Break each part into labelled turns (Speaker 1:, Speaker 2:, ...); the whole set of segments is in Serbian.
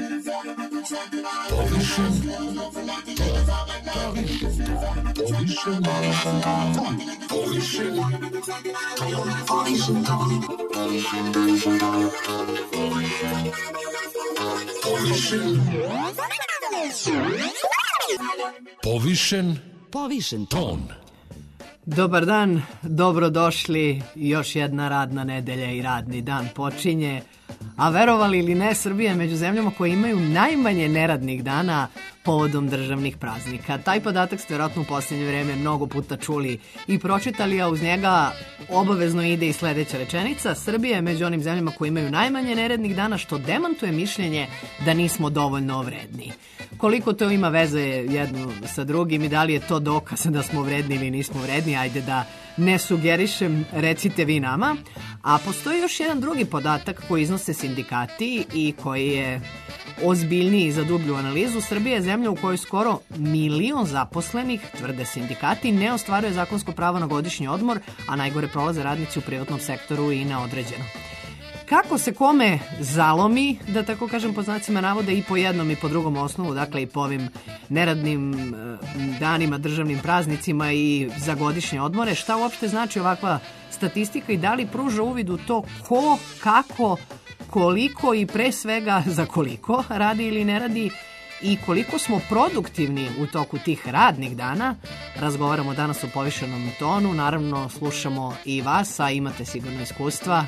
Speaker 1: Povišen ton.
Speaker 2: Dobar dan, dobrodošli. Još jedna radna nedelja i radni dan počinje. A verovali ili ne, Srbija je među zemljama koje imaju najmanje neradnih dana povodom državnih praznika. Taj podatak ste vjerojatno u posljednje vreme mnogo puta čuli i pročitali, a uz njega obavezno ide i sledeća rečenica. Srbija je među onim zemljama koje imaju najmanje neradnih dana, što demantuje mišljenje da nismo dovoljno vredni. Koliko to ima veze jedno sa drugim i da li je to dokaz da smo vredni ili nismo vredni, ajde da ne sugerišem, recite vi nama. A postoji još jedan drugi podatak koji iznose sindikati i koji je ozbiljniji za dublju analizu. Srbija je zemlja u kojoj skoro 1 milion zaposlenih, tvrde sindikati, ne ostvaruje zakonsko pravo na godišnji odmor, a najgore prolaze radnici u privatnom sektoru i na određeno. Kako se kome zalomi, da tako kažem po znacima navode, i po jednom i po drugom osnovu, dakle i po ovim neradnim danima, državnim praznicima i za godišnje odmore, šta uopšte znači ovakva statistika i da li pruža uvid u to ko, kako, koliko i pre svega za koliko radi ili ne radi i koliko smo produktivni u toku tih radnih dana. Razgovaramo danas o povišenom tonu, naravno slušamo i vas, a imate sigurno iskustva.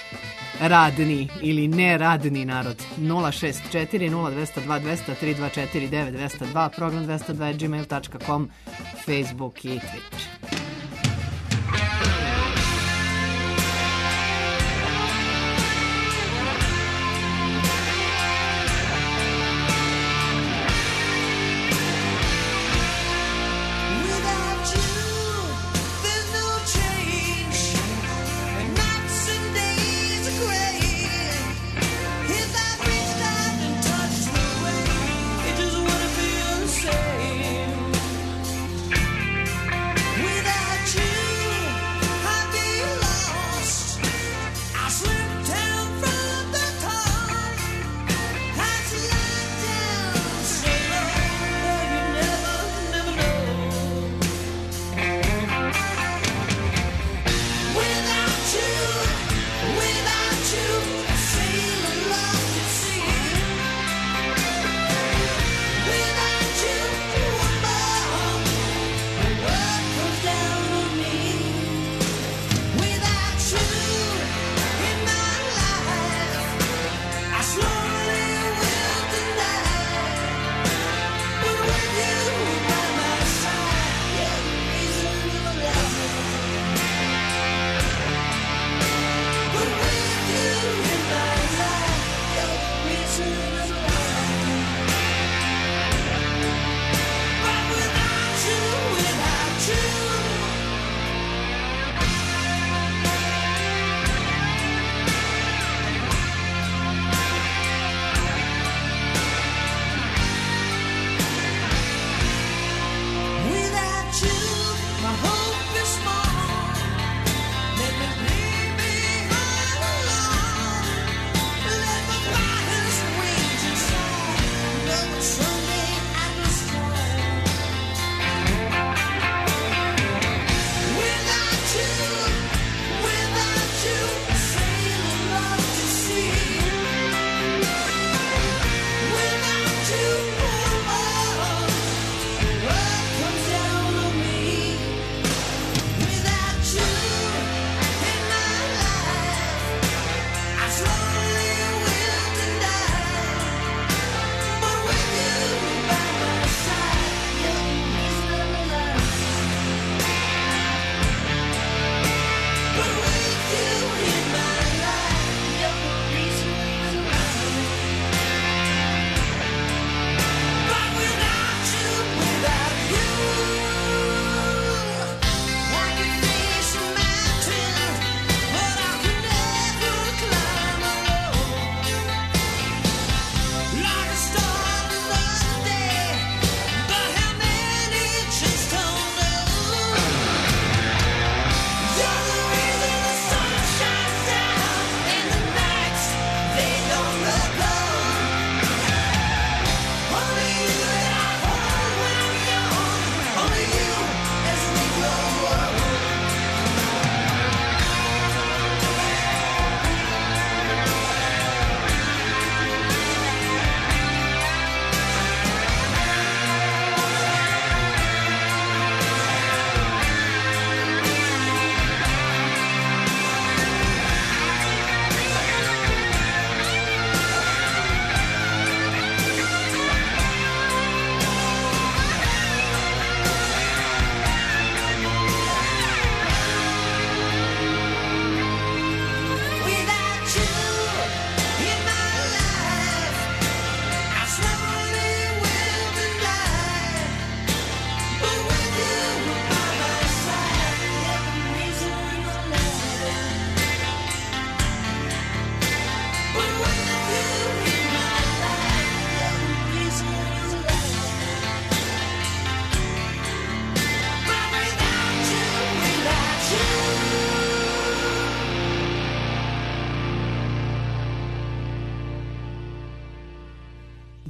Speaker 2: Radni ili neradni narod. 064 0202 200 3249 202, program 202@gmail.com, Facebook i Twitter.
Speaker 3: We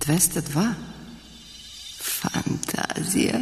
Speaker 1: 202. Fantazija.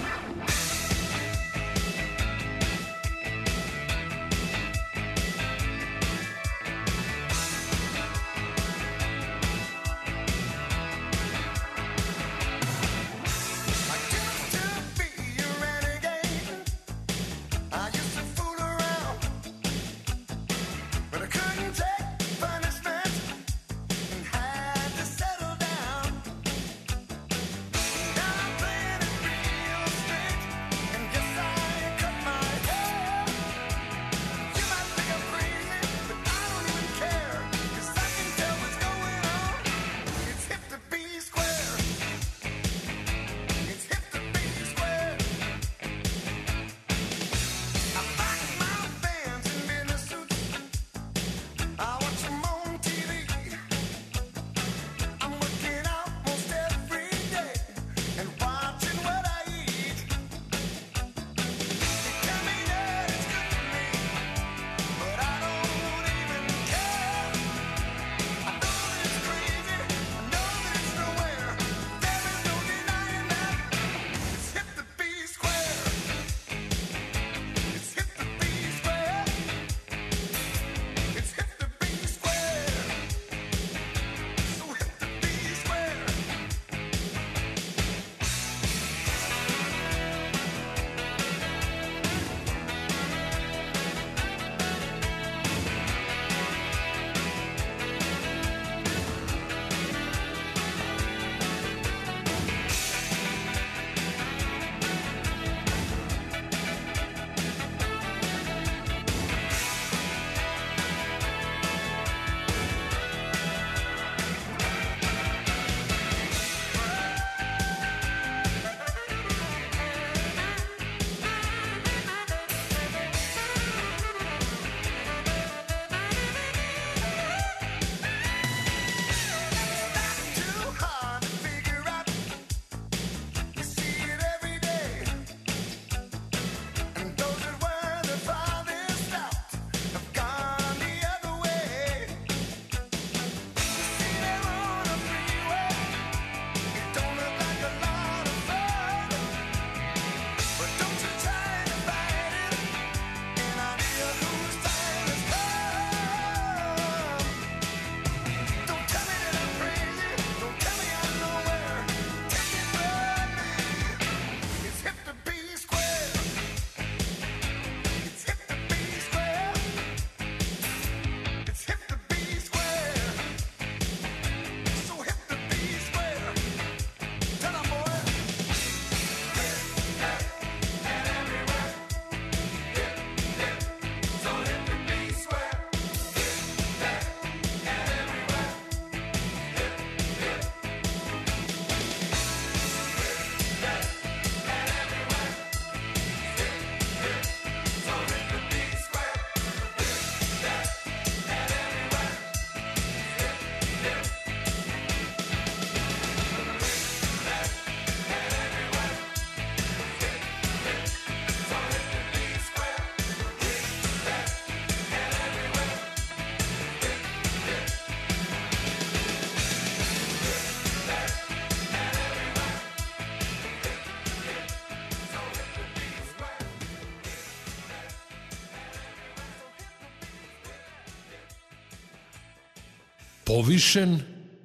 Speaker 3: Povišen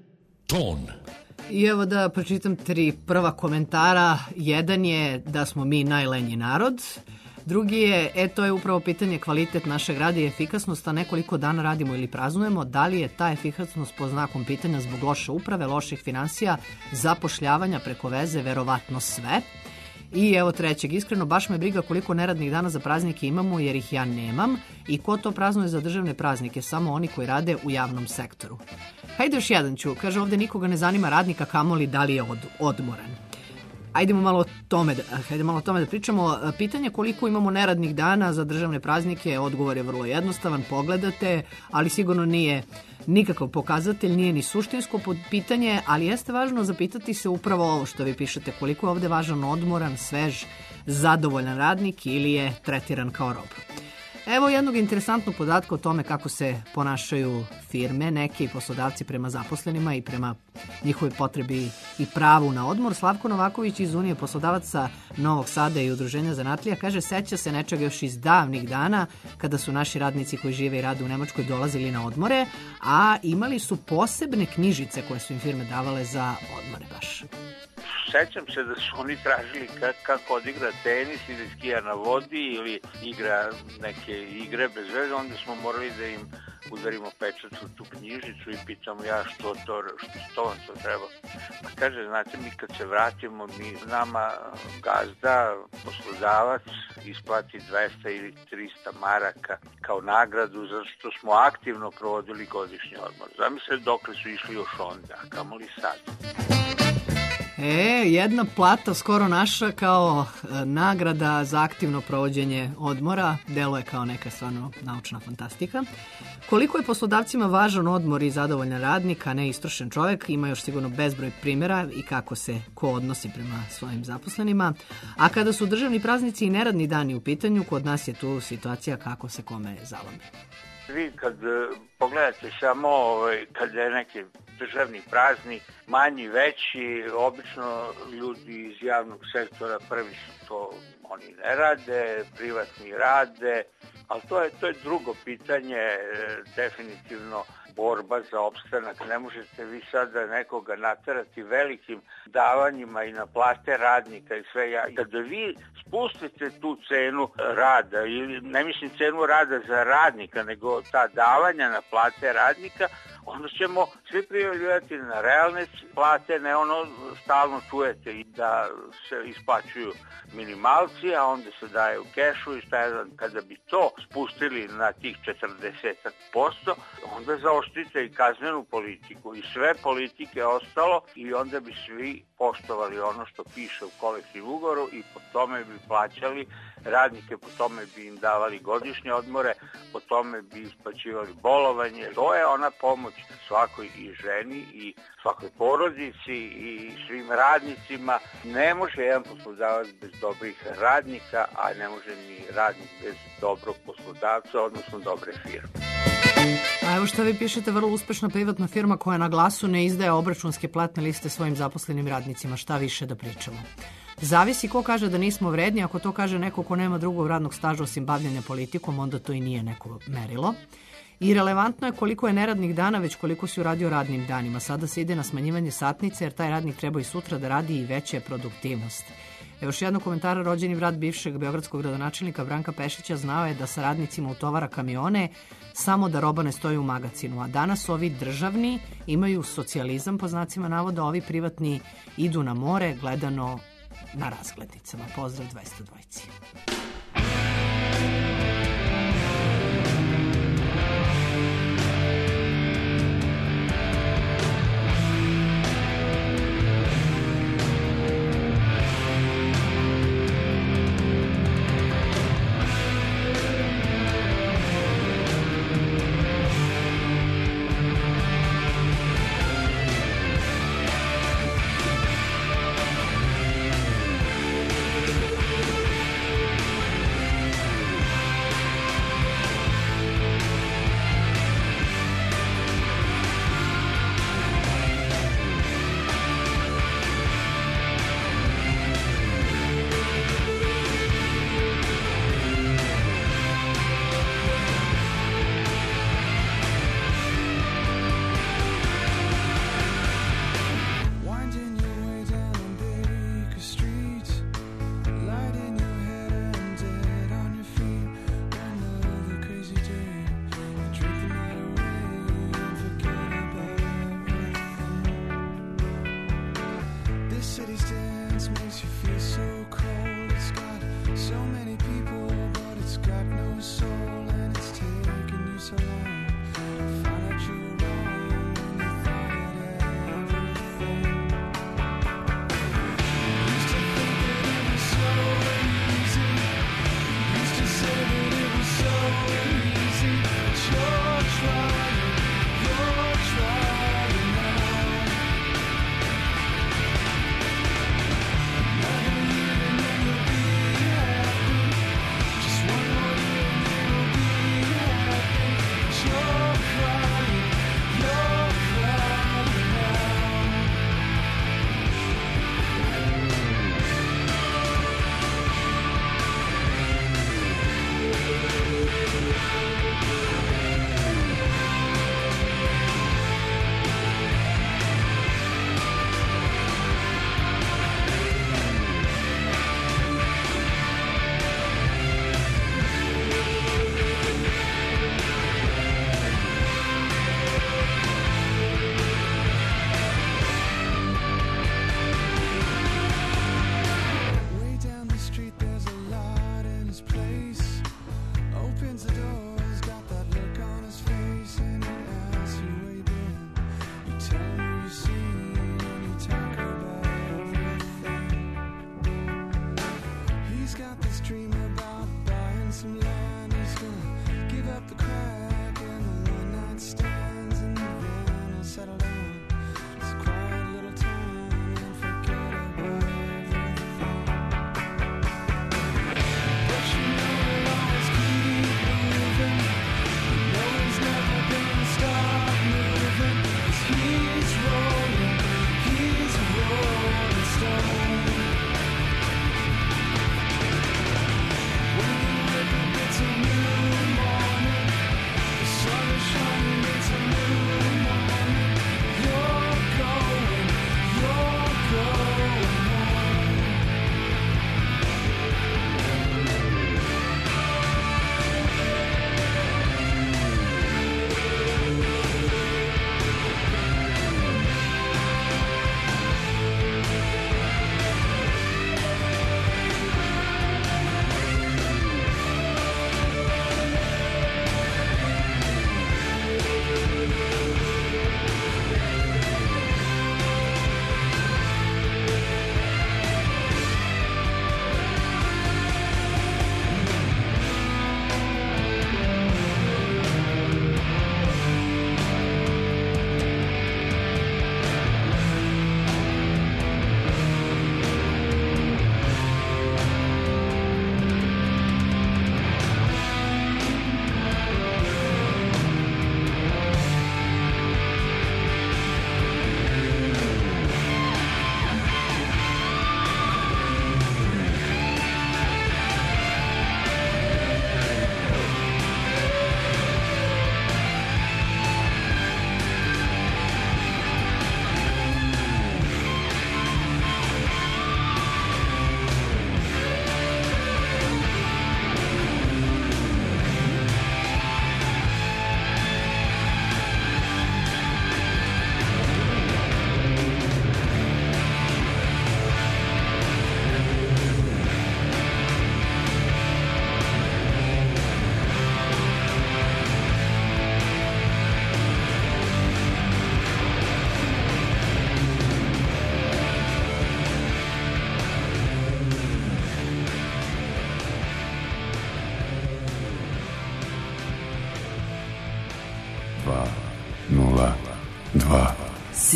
Speaker 3: ton.
Speaker 2: I evo da pročitam 3 prva komentara. Jedan je da smo mi najlenji narod. Drugi je, to je upravo pitanje kvalitet našeg rada i efikasnost, a nekoliko dana radimo ili praznujemo. Da li je ta efikasnost pod znakom pitanja zbog loše uprave, loših finansija, zapošljavanja preko veze, verovatno sve. I evo trećeg, iskreno baš me briga koliko neradnih dana za praznike imamo jer ih ja nemam i ko to praznuje za državne praznike, samo oni koji rade u javnom sektoru. Hajde još jedan ću, kaže ovde nikoga ne zanima radnika, kamoli da li je odmoran. Hajdemo malo o tome da pričamo. Pitanje koliko imamo neradnih dana za državne praznike, odgovor je vrlo jednostavan, pogledate, ali sigurno nije nikakav pokazatelj, nije ni suštinsko pitanje, ali jeste važno zapitati se upravo ovo što vi pišete, koliko je ovde važan odmoran, svež, zadovoljan radnik ili je tretiran kao rob. Evo jednog interesantnog podatka o tome kako se ponašaju firme, neki poslodavci prema zaposlenima i prema njihovoj potrebi i pravu na odmor. Slavko Novaković iz Unije poslodavaca Novog Sada i Udruženja zanatlija kaže, seća se nečega još iz davnih dana kada su naši radnici koji žive i rade u Nemačkoj dolazili na odmore, a imali su posebne knjižice koje su im firme davale za odmore baš.
Speaker 4: Sećam se da su oni tražili kako odigra tenis ili skija na vodi ili igra neke igre bez veze, onda smo morali da im udarimo pečat u tu knjižicu i pitamo ja što vam to treba. Pa kaže, znate, mi kad se vratimo, nama gazda, poslodavac, isplati 200 ili 300 maraka kao nagradu zato što smo aktivno provodili godišnji odmor. Zamislite dokle su išli još onda, kamoli sad.
Speaker 2: Jedna plata skoro naša kao nagrada za aktivno provođenje odmora. Deluje kao neka stvarno naučna fantastika. Koliko je poslodavcima važan odmor i zadovoljan radnik, a ne istrošen čovjek, ima još sigurno bezbroj primjera i kako se ko odnosi prema svojim zaposlenima. A kada su državni praznici i neradni dani u pitanju, kod nas je tu situacija kako se kome zalomi.
Speaker 4: Vi kad pogledate samo kad je neki državni praznik, manji, veći, obično ljudi iz javnog sektora prvi su to, oni ne rade, privatni rade, ali to je drugo pitanje, definitivno borba za opstanak. Ne možete vi sada nekoga naterati velikim davanjima i na plate radnika i sve. Kada vi spustite tu cenu rada, ili ne mislim cenu rada za radnika, nego ta davanja na plate radnika, onda ćemo svi prijavljivati na realne plate, ne ono stalno čujete i da se isplaćuju minimalci, a onda se daje u kešu i kada bi to spustili na tih 40%, onda zaoštrite i kaznenu politiku i sve politike ostalo i onda bi svi poštovali ono što piše u kolektivnom ugovoru i po tome bi plaćali radnike, po tome bi im davali godišnje odmore, po tome bi isplaćivali bolovanje. To je ona pomoć svakoj i ženi i svakoj porodici i svim radnicima. Ne može jedan poslodavac bez dobrih radnika, a ne može ni radnik bez dobrog poslodavca, odnosno dobre firme.
Speaker 2: A evo što vi pišete, vrlo uspešna privatna firma koja na glasu ne izdaje obračunske platne liste svojim zaposlenim radnicima. Šta više da pričamo? Zavisi ko kaže da nismo vredni, ako to kaže neko ko nema drugog radnog staža osim bavljenja politikom, onda to i nije neko merilo. I relevantno je koliko je neradnih dana, već koliko si uradio radnim danima. Sada se ide na smanjivanje satnice, jer taj radnik treba i sutra da radi i veća je produktivnost. Evo još jedno komentara, rođeni brat bivšeg beogradskog gradonačelnika Branka Pešića znao je da sa radnicima utovara kamione samo da roba ne stoji u magacinu, a danas ovi državni imaju socijalizam, po znacima navoda, ovi privatni idu na more, gledano na razglednicama. Pozdrav 202.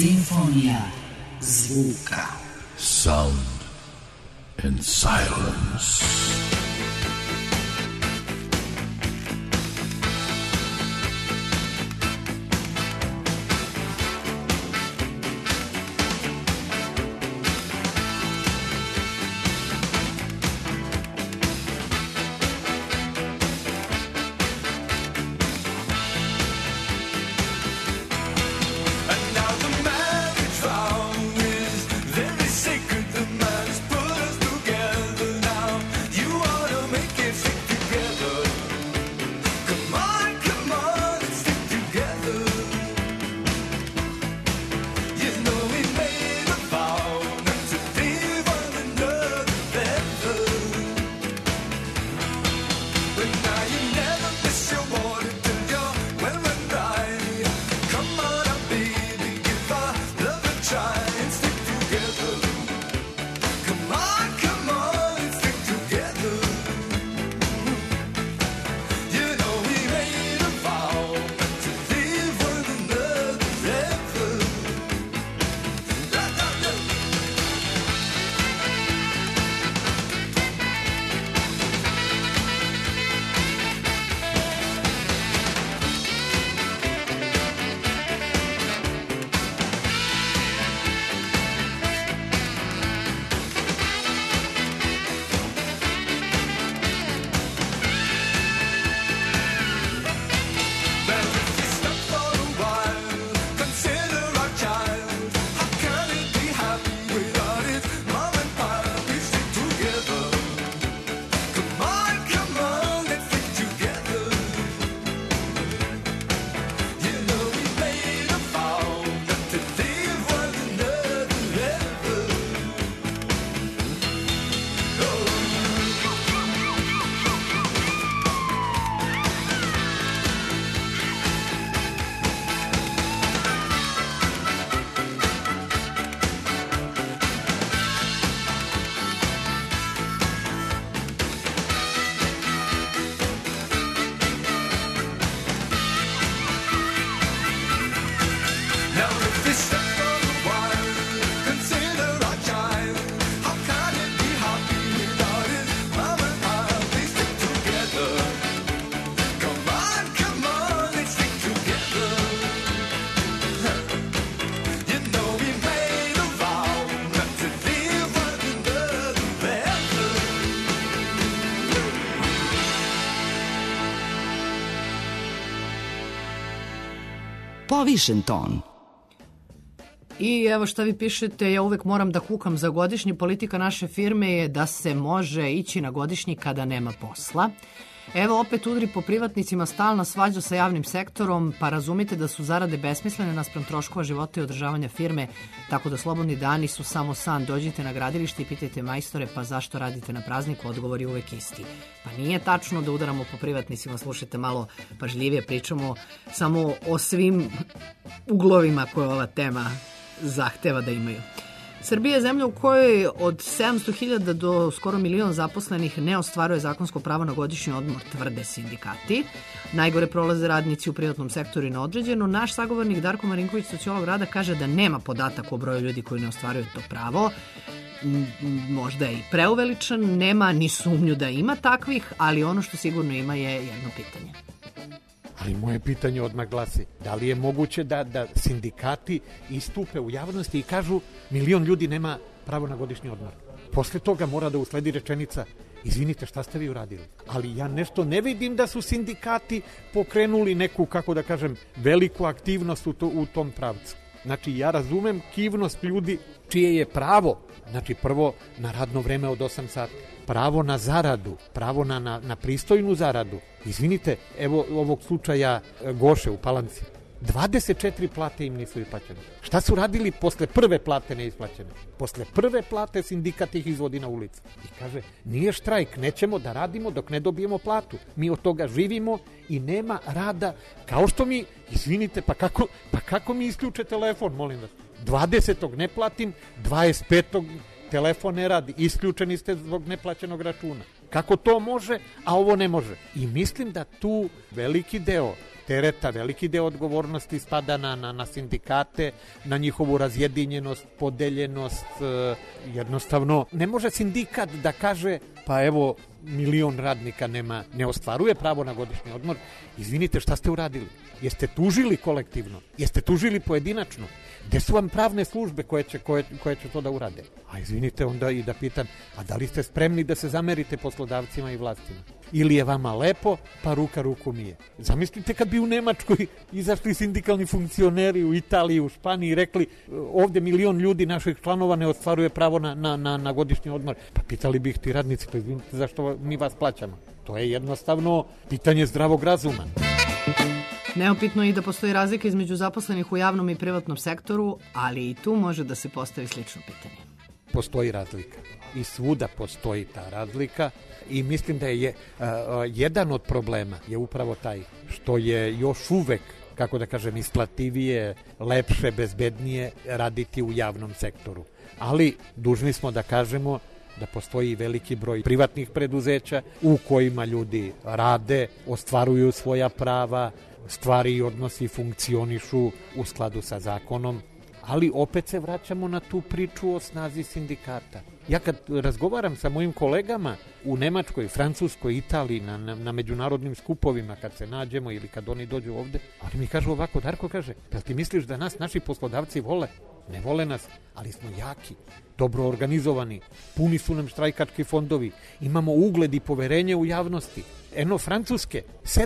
Speaker 1: Simfonija zvuka.
Speaker 3: Sound and silence.
Speaker 1: Povišen ton.
Speaker 2: I evo šta vi pišete, ja uvek moram da kukam za godišnji. Politika naše firme je da se može ići na godišnji kada nema posla. Evo opet udri po privatnicima, stalna svađa sa javnim sektorom, pa razumite da su zarade besmislene naspram troškova života i održavanja firme, tako da slobodni dani su samo san. Dođite na gradilište i pitajte majstore, pa zašto radite na prazniku, odgovor je uvek isti. Pa nije tačno da udaramo po privatnicima, slušajte malo pažljivije, pričamo samo o svim uglovima koje ova tema zahteva da imaju. Srbija je zemlja u kojoj od 700.000 do skoro 1 milion zaposlenih ne ostvaruje zakonsko pravo na godišnji odmor, tvrde sindikati. Najgore prolaze radnici u privatnom sektoru i na određeno. Naš sagovornik Darko Marinković, sociolog rada, kaže da nema podatak o broju ljudi koji ne ostvaruju to pravo. Možda je i preuveličan, nema ni sumnju da ima takvih, ali ono što sigurno ima je jedno pitanje.
Speaker 5: Ali moje pitanje odmah glasi, da li je moguće da sindikati istupe u javnosti i kažu 1 milion ljudi nema pravo na godišnji odmor? Posle toga mora da usledi rečenica, izvinite, šta ste vi uradili? Ali ja nešto ne vidim da su sindikati pokrenuli neku, kako da kažem, veliku aktivnost u tom pravcu. Znači, ja razumem kivnost ljudi čije je pravo, znači prvo na radno vreme od 8 sati, pravo na zaradu, pravo na pristojnu zaradu. Izvinite, evo ovog slučaja Goše u Palanci. 24 plate im nisu isplaćene. Šta su radili posle prve plate neisplaćene? Posle prve plate sindikat ih izvodi na ulicu. I kaže, nije štrajk, nećemo da radimo dok ne dobijemo platu. Mi od toga živimo i nema rada. Kao što mi, izvinite, pa kako mi isključe telefon, molim vas? 20. ne platim, 25. telefon ne radi, isključeni ste zbog neplaćenog računa. Kako to može, a ovo ne može? I mislim da tu veliki deo tereta, veliki deo odgovornosti spada na sindikate, na njihovu razjedinjenost, podeljenost. Jednostavno, ne može sindikat da kaže pa evo, 1.000.000 radnika ne ostvaruje pravo na godišnji odmor. Izvinite, šta ste uradili? Jeste tužili kolektivno? Jeste tužili pojedinačno? Gde su vam pravne službe koje će to da urade? A izvinite onda i da pitam, a da li ste spremni da se zamerite poslodavcima i vlastima? Ili je vama lepo, pa ruka ruku mije? Zamislite kad bi u Nemačkoj izašli sindikalni funkcioneri, u Italiji, u Španiji i rekli ovde 1.000.000 ljudi naših članova ne ostvaruje pravo na godišnji odmor. Pa pitali bi ih ti radnici, pa izvinite, zašto mi vas plaćamo? To je jednostavno pitanje zdravog razuma.
Speaker 2: Neopitno je i da postoji razlika između zaposlenih u javnom i privatnom sektoru, ali i tu može da se postavi slično pitanje.
Speaker 5: Postoji razlika i svuda postoji ta razlika i mislim da je jedan od problema je upravo taj što je još uvek, kako da kažem, isplativije, lepše, bezbednije raditi u javnom sektoru. Ali dužni smo da kažemo da postoji veliki broj privatnih preduzeća u kojima ljudi rade, ostvaruju svoja prava, stvari i odnosi funkcionišu u skladu sa zakonom, ali opet se vraćamo na tu priču o snazi sindikata. Ja kad razgovaram sa mojim kolegama u Nemačkoj, Francuskoj, Italiji, na međunarodnim skupovima, kad se nađemo ili kad oni dođu ovde, oni mi kažu ovako, Darko kaže, jel ti misliš da nas naši poslodavci vole? Ne vole nas, ali smo jaki, dobro organizovani, puni su nam štrajkački fondovi, imamo ugled i poverenje u javnosti. Eno Francuske,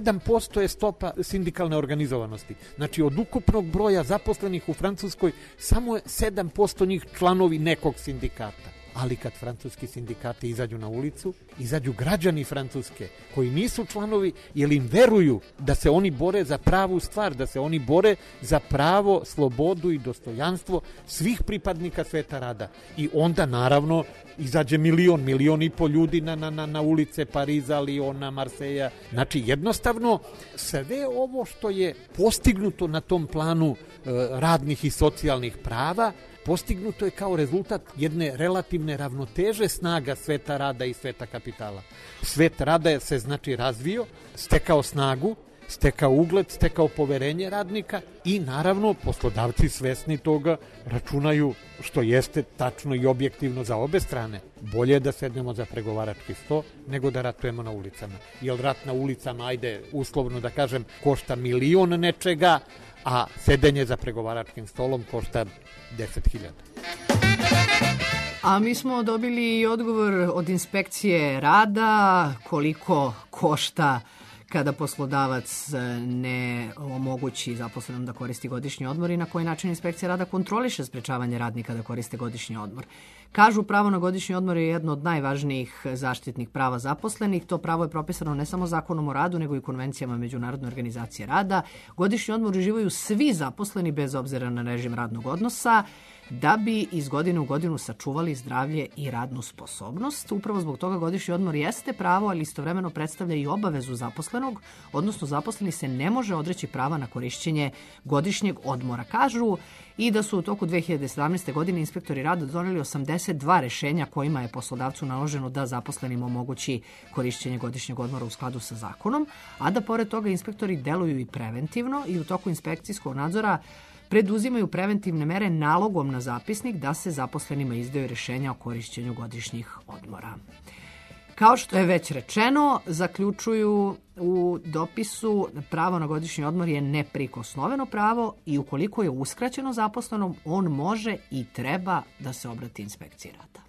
Speaker 5: 7% je stopa sindikalne organizovanosti. Znači od ukupnog broja zaposlenih u Francuskoj, samo je 7% njih članovi nekog sindikata. Ali kad francuski sindikati izađu na ulicu, izađu građani Francuske koji nisu članovi, jer im veruju da se oni bore za pravu stvar, da se oni bore za pravo, slobodu i dostojanstvo svih pripadnika sveta rada. I onda naravno izađe 1.500.000 ljudi na ulice Pariza, Liona, Marseja. Znači jednostavno sve ovo što je postignuto na tom planu radnih i socijalnih prava, postignuto je kao rezultat jedne relativne ravnoteže snaga sveta rada i sveta kapitala. Svet rada se znači razvio, stekao snagu, stekao ugled, stekao poverenje radnika i naravno poslodavci svesni toga računaju, što jeste tačno i objektivno za obe strane. Bolje je da sednemo za pregovarački sto nego da ratujemo na ulicama. Jer rat na ulicama, ajde uslovno da kažem, košta 1.000.000 nečega, a sedenje za pregovaračkim stolom košta 10.000.
Speaker 2: A mi smo dobili i odgovor od inspekcije rada koliko košta kada poslodavac ne omogući zaposlenom da koristi godišnji odmor i na koji način inspekcija rada kontroliše sprečavanje radnika da koriste godišnji odmor. Kažu, pravo na godišnji odmor je jedno od najvažnijih zaštitnih prava zaposlenih. To pravo je propisano ne samo zakonom o radu, nego i konvencijama Međunarodne organizacije rada. Godišnji odmor uživaju svi zaposleni bez obzira na režim radnog odnosa, da bi iz godine u godinu sačuvali zdravlje i radnu sposobnost. Upravo zbog toga godišnji odmor jeste pravo, ali istovremeno predstavlja i obavezu zaposlenog, odnosno zaposleni se ne može odreći prava na korišćenje godišnjeg odmora. Kažu i da su u toku 2017. godine inspektori rada doneli 82 rešenja kojima je poslodavcu naloženo da zaposlenima omogući korišćenje godišnjeg odmora u skladu sa zakonom, a da pored toga inspektori deluju i preventivno i u toku inspekcijskog nadzora preduzimaju preventivne mere nalogom na zapisnik da se zaposlenima izdaju rešenja o korišćenju godišnjih odmora. Kao što je već rečeno, zaključuju u dopisu, pravo na godišnji odmor je neprikosnoveno pravo i ukoliko je uskraćeno zaposlenom, on može i treba da se obrati inspekciji rada.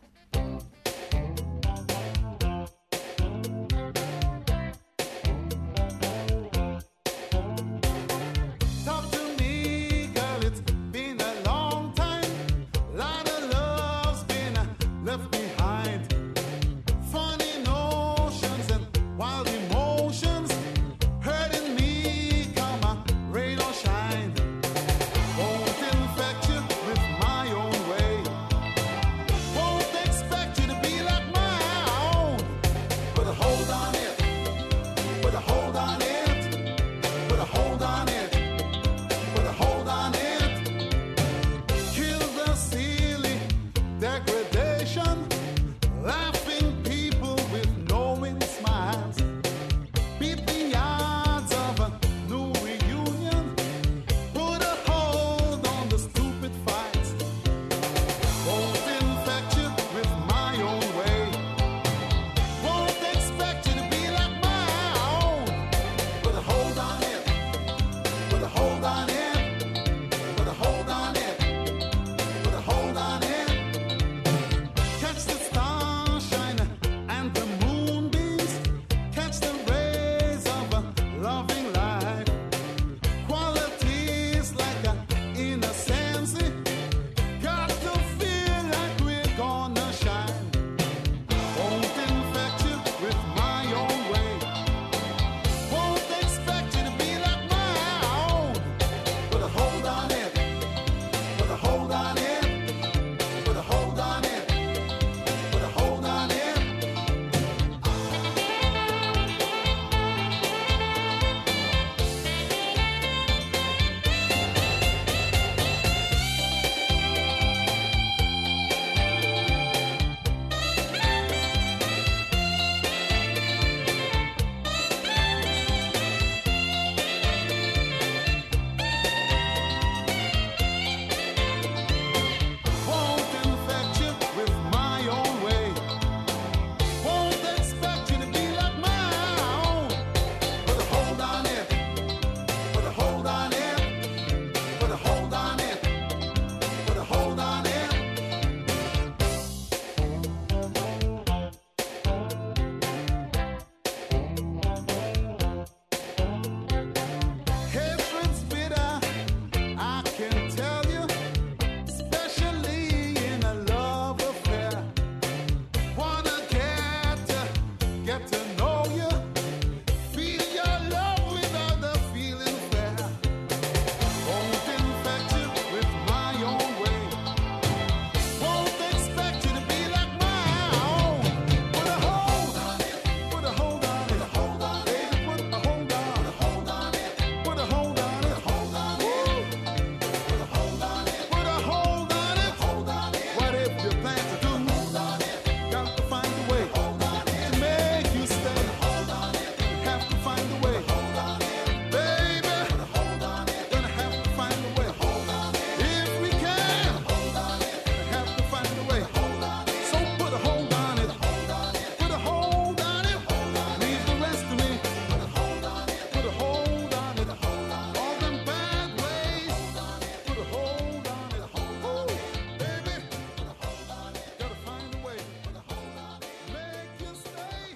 Speaker 6: Won't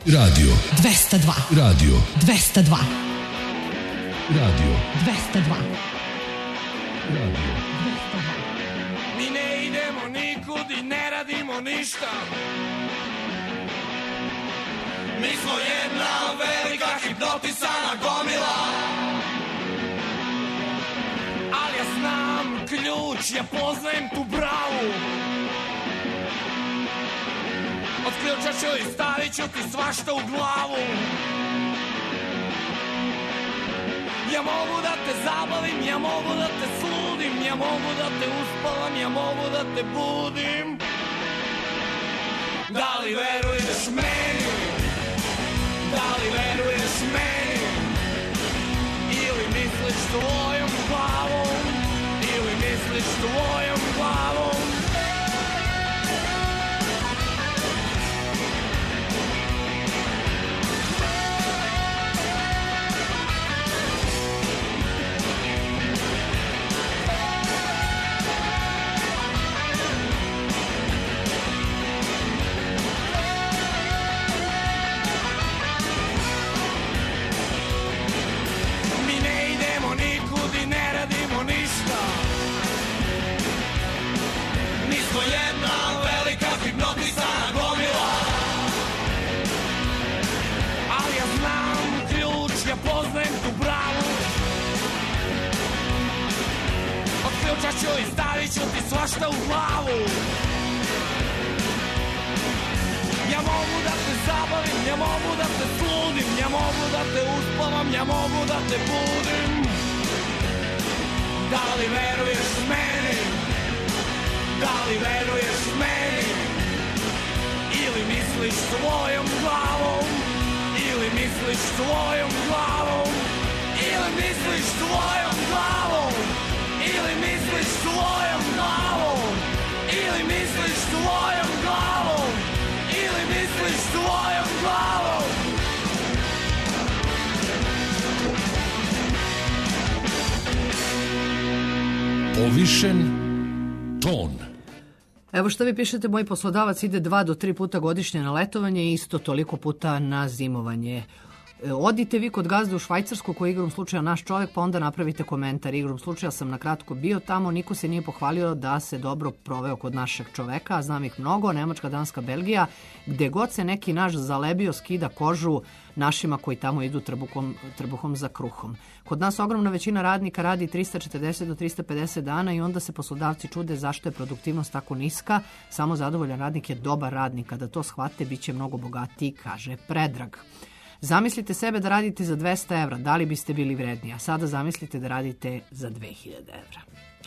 Speaker 3: Radio
Speaker 6: 202.
Speaker 3: Radio
Speaker 6: 202.
Speaker 3: Radio
Speaker 6: 202.
Speaker 3: Radio.
Speaker 7: Mi ne idemo nikud i ne radimo ništa. Mi smo jedna velika hipnotisana gomila. Ali ja znam ključ, ja poznajem tu bravu. Od ključa ću i stavit ću ti svašta u glavu. Ja mogu da te zabavim, ja mogu da te sludim, ja mogu da te uspavam, ja mogu da te budim. Da li veruješ meni? Da li veruješ meni? Ili misliš tvojom glavom? Ili misliš tvojom glavom? Ću i stavit ću ti svašta u glavu. Ja mogu da te zabavim, ja mogu da te sludim, ja mogu da te uspavam, ja mogu da te budim. Da li veruješ meni? Da li veruješ meni? Ili misliš svojom glavom? Ili misliš svojom glavom? Ili misliš svojom glavom? Ili misliš svojom glavom? Ili misliš svojom glavom? Ili misliš svojom glavom?
Speaker 3: Povišen ton.
Speaker 2: Evo što vi pišete, moj poslodavac ide 2 do 3 puta godišnje na letovanje i isto toliko puta na zimovanje. Odite vi kod gazde u Švajcarsku koji igrom slučaja naš čovjek, pa onda napravite komentar. Igrom slučaja sam na kratko bio tamo, niko se nije pohvalio da se dobro proveo kod našeg čoveka, a znam ih mnogo, Nemačka, Danska, Belgija, gde god se neki naš zalebio skida kožu našima koji tamo idu trbuhom za kruhom. Kod nas ogromna većina radnika radi 340 do 350 dana i onda se poslodavci čude zašto je produktivnost tako niska. Samo zadovoljan radnik je dobar radnik. Kada to shvate, bit će mnogo bogatiji, kaže Predrag. Zamislite sebe da radite za 200 evra, da li biste bili vredni? A sada zamislite da radite za 2000 evra.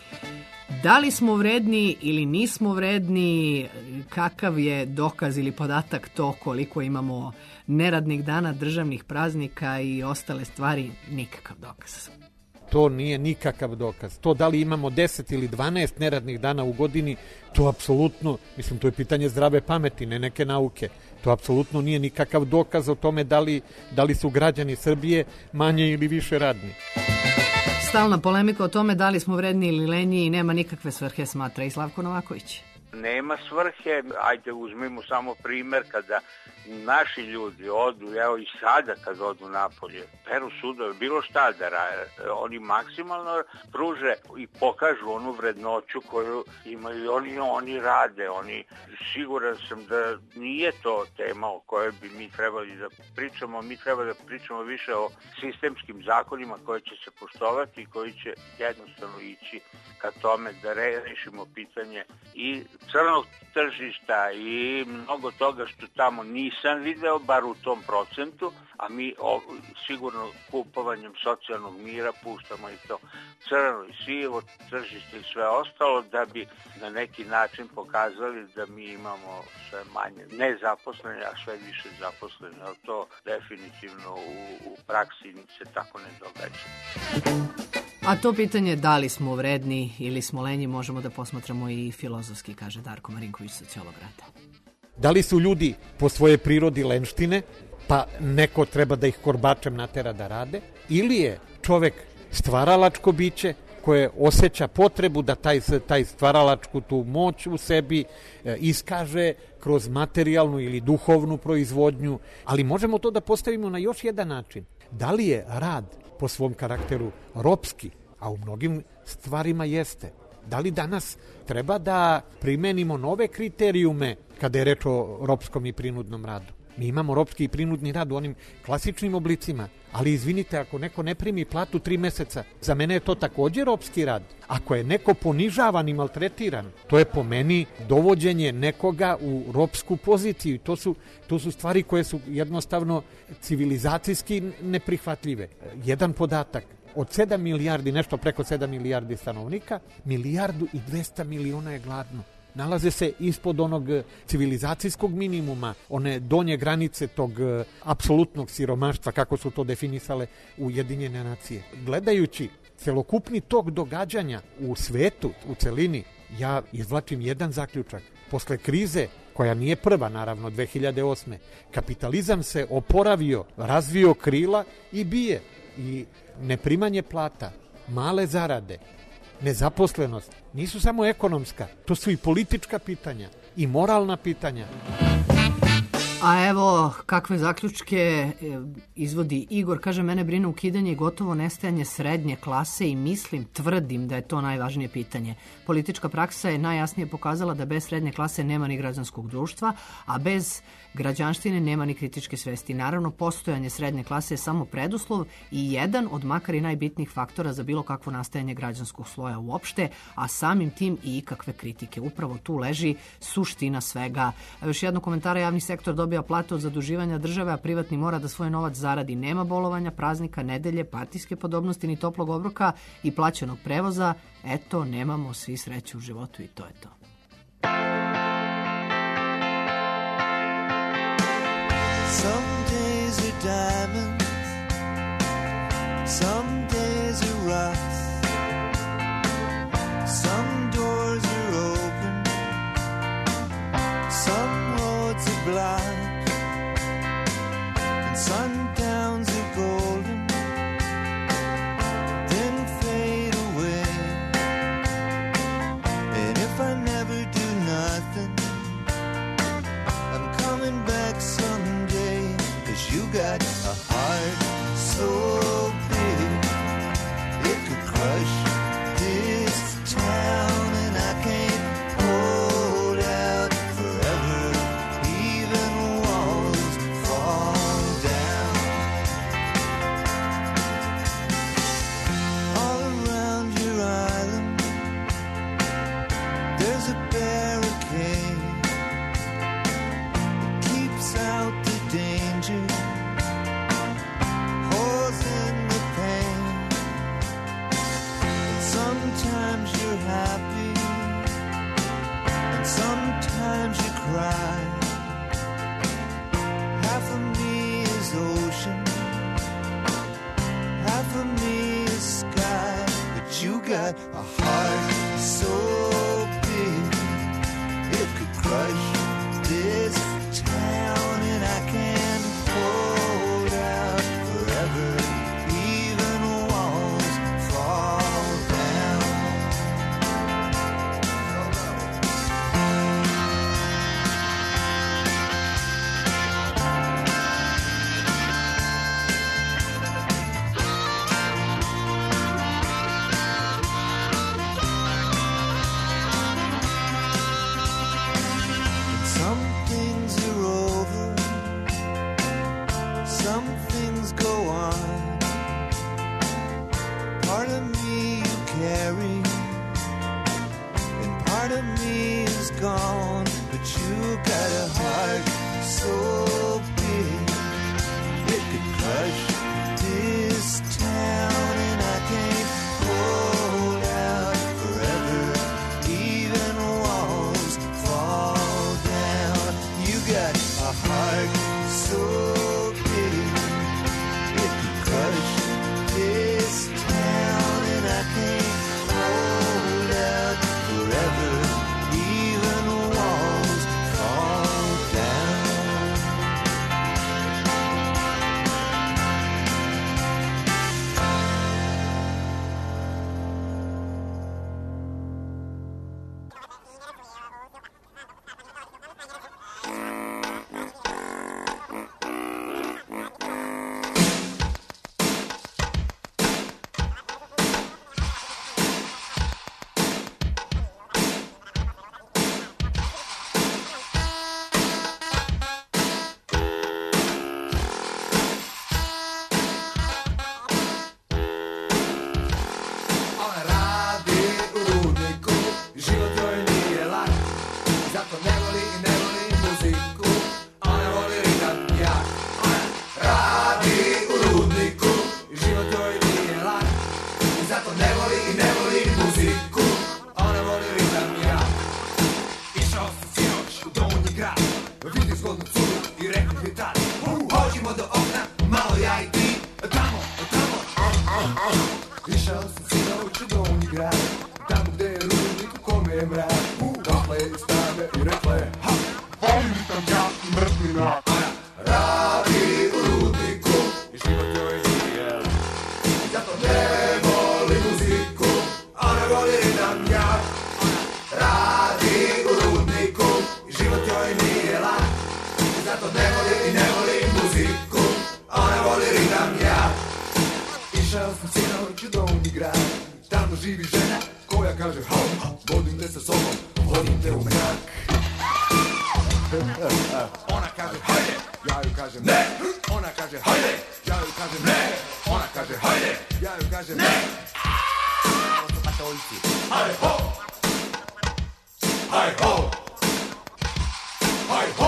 Speaker 2: Da li smo vredni ili nismo vredni, kakav je dokaz ili podatak to koliko imamo neradnih dana, državnih praznika i ostale stvari? Nikakav dokaz.
Speaker 5: To nije nikakav dokaz. To da li imamo 10 ili 12 neradnih dana u godini, to apsolutno, mislim, to je pitanje zdrave pameti, ne neke nauke. To apsolutno nije nikakav dokaz o tome da li su građani Srbije manje ili više radni.
Speaker 2: Stalna polemika o tome da li smo vredni ili lenji i nema nikakve svrhe, smatra i Slavko Novaković.
Speaker 4: Nema svrhe, ajde uzmimo samo primer kada naši ljudi odu, evo i sada kad odu napolje, peru sudove, bilo šta da rade, oni maksimalno pruže i pokažu onu vrednoću koju imaju, oni rade, siguran sam da nije to tema o kojoj bi mi trebali da pričamo, mi treba da pričamo više o sistemskim zakonima koji će se poštovati i koji će jednostavno ići ka tome da rešimo pitanje i crnog tržišta i mnogo toga što tamo nisam video, bar u tom procentu, a mi sigurno kupovanjem socijalnog mira puštamo i to crno i sivo tržište i sve ostalo da bi na neki način pokazali da mi imamo sve manje nezaposlene, a sve više zaposlene, ali to definitivno u praksi se tako ne događa.
Speaker 2: A to pitanje da li smo vredni ili smo lenji možemo da posmatramo i filozofski, kaže Darko Marinković, sociolog rada.
Speaker 5: Da li su ljudi po svoje prirodi lenštine, pa neko treba da ih korbačem natera da rade, ili je čovek stvaralačko biće koje osjeća potrebu da taj stvaralačku tu moć u sebi iskaže kroz materijalnu ili duhovnu proizvodnju, ali možemo to da postavimo na još jedan način. Da li je rad po svom karakteru ropski, a u mnogim stvarima jeste? Da li danas treba da primenimo nove kriterijume kada je reč o ropskom i prinudnom radu? Mi imamo ropski i prinudni rad u onim klasičnim oblicima, ali izvinite, ako neko ne primi platu 3 meseca, za mene je to također ropski rad. Ako je neko ponižavan i maltretiran, to je po meni dovođenje nekoga u ropsku poziciju. To su stvari koje su jednostavno civilizacijski neprihvatljive. Jedan podatak. Od 7 milijardi, nešto preko 7 milijardi stanovnika, 1,2 miliona je gladno. Nalaze se ispod onog civilizacijskog minimuma, one donje granice tog apsolutnog siromaštva, kako su to definisale Ujedinjene nacije. Gledajući celokupni tok događanja u svetu, u celini, ja izvlačim jedan zaključak. Posle krize, koja nije prva, naravno, 2008. kapitalizam se oporavio, razvio krila i bije. I neprimanje plata, male zarade, nezaposlenost nisu samo ekonomska, to su i politička pitanja i moralna pitanja.
Speaker 2: A evo kakve zaključke izvodi Igor. Kaže, mene brine ukidanje i gotovo nestajanje srednje klase i tvrdim da je to najvažnije pitanje. Politička praksa je najjasnije pokazala da bez srednje klase nema ni građanskog društva, a bez građanštine nema ni kritičke svesti. Naravno, postojanje srednje klase je samo preduslov i jedan od makar i najbitnijih faktora za bilo kakvo nastajanje građanskog sloja uopšte, a samim tim i ikakve kritike. Upravo tu leži suština svega. Još jedno komentara, javni sektor dobija platu od zaduživanja države, a privatni mora da svoj novac zaradi. Nema bolovanja, praznika, nedelje, partijske podobnosti, ni toplog obroka i plaćenog prevoza. Eto, nemamo svi sreću u životu i to je to.
Speaker 6: Some days are diamonds, some days are rocks, some doors are open, some roads are blocked, and sundowns are golden, then fade away. And if I never do nothing, I'm coming back someday. 'Cause you got a heart so big it could crush this town, and I can't hold out forever. Even walls fall down. All around your island there's a barricade that keeps out the danger, holes in the pain. And sometimes you're happy, and sometimes you cry. Half of me is ocean, half of me is sky. But you got a heart so big it could crush this town, and I can't hold out forever. Even walls fall down. Some things are over, some things go on. Part of me you carry, and part of me is gone. But you got a heart so big it could crush this town, and I can't hold out forever. Even walls fall down. u Donji grad. Vidim zgodnu curu i rekli mi tad, pođimo do okna, malo ja i ti, tamo. Išao sam sinoć u Donji grad, tamo gde je rudnik u kome je mrak. Došla je iz tame i rekla je, volim tam ja mrtvi mrak. Ona radi u rudniku i život joj nije, zato ne voli muziku. Ona voli ritam ja. Ona radi u rudniku i život joj nije lak, zato ne voli muziku. Ona voli ritam ja. Išao sam sinoć u Donji grad, tamo živi žena koja kaže hau, vodim te sa sobom, vodim te u mrak. Ona kaže hajde, ja ju kažem ne. Ona kaže hajde, ja ju kažem ne. Ona kaže hajde, ja ju kažem ne. Haj ho, haj ho, haj ho.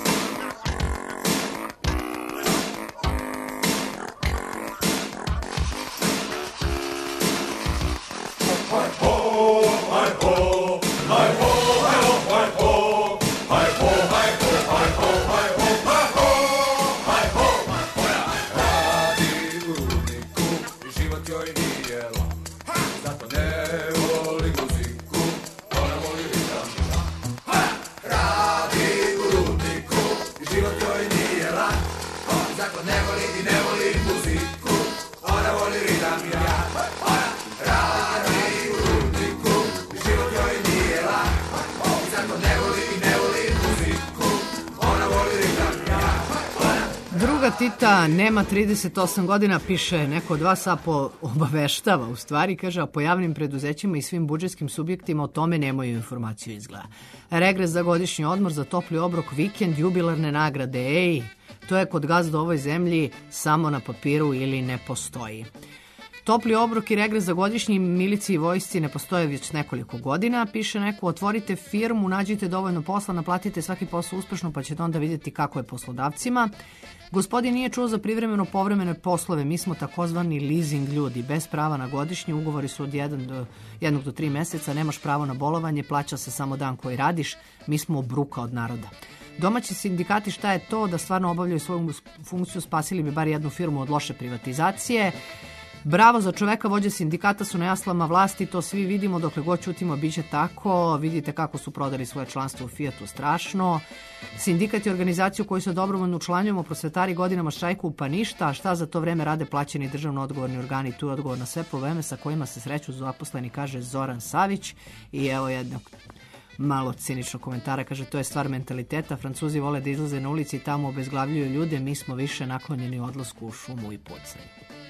Speaker 2: Tita nema 38 godina, piše neko od vas, obaveštava u stvari, kaže, a po javnim preduzećima i svim budžetskim subjektima o tome nemaju informaciju izgleda. Regres za godišnji odmor, za topli obrok, vikend, jubilarne nagrade, ej, to je kod gazda u ovoj zemlji samo na papiru ili ne postoji. Topli obrok i regres za godišnji miliciji i vojsci ne postoje već nekoliko godina, piše neko, otvorite firmu, nađite dovoljno posla, naplatite svaki posao uspešno pa ćete onda vidjeti kako je poslodavcima. Gospodin nije čuo za privremeno povremene poslove, mi smo takozvani leasing ljudi, bez prava na godišnji, ugovori su od 1 do 3 meseca, nemaš pravo na bolovanje, plaća se samo dan koji radiš, mi smo bruka od naroda. Domaći sindikati, šta je to, da stvarno obavljaju svoju funkciju, spasili bi bar jednu firmu od loše privatizacije. Bravo za čoveka, vođe sindikata su na jaslama vlasti, to svi vidimo, dokle god ćutimo biće tako, vidite kako su prodali svoje članstvo u Fijatu, strašno. Sindikat je organizaciju koju se dobrovoljno učlanjujemo, prosvetari godinama štrajkuju pa ništa, a šta za to vreme rade plaćeni državno odgovorni organi, tu je odgovor na sve probleme sa kojima se sreću zaposleni, kaže Zoran Savić. I evo jednog malo ciničnog komentara, kaže, to je stvar mentaliteta, Francuzi vole da izlaze na ulici i tamo obezglavljuju ljude, mi smo više naklonjeni odlasku u šumu i pucanju.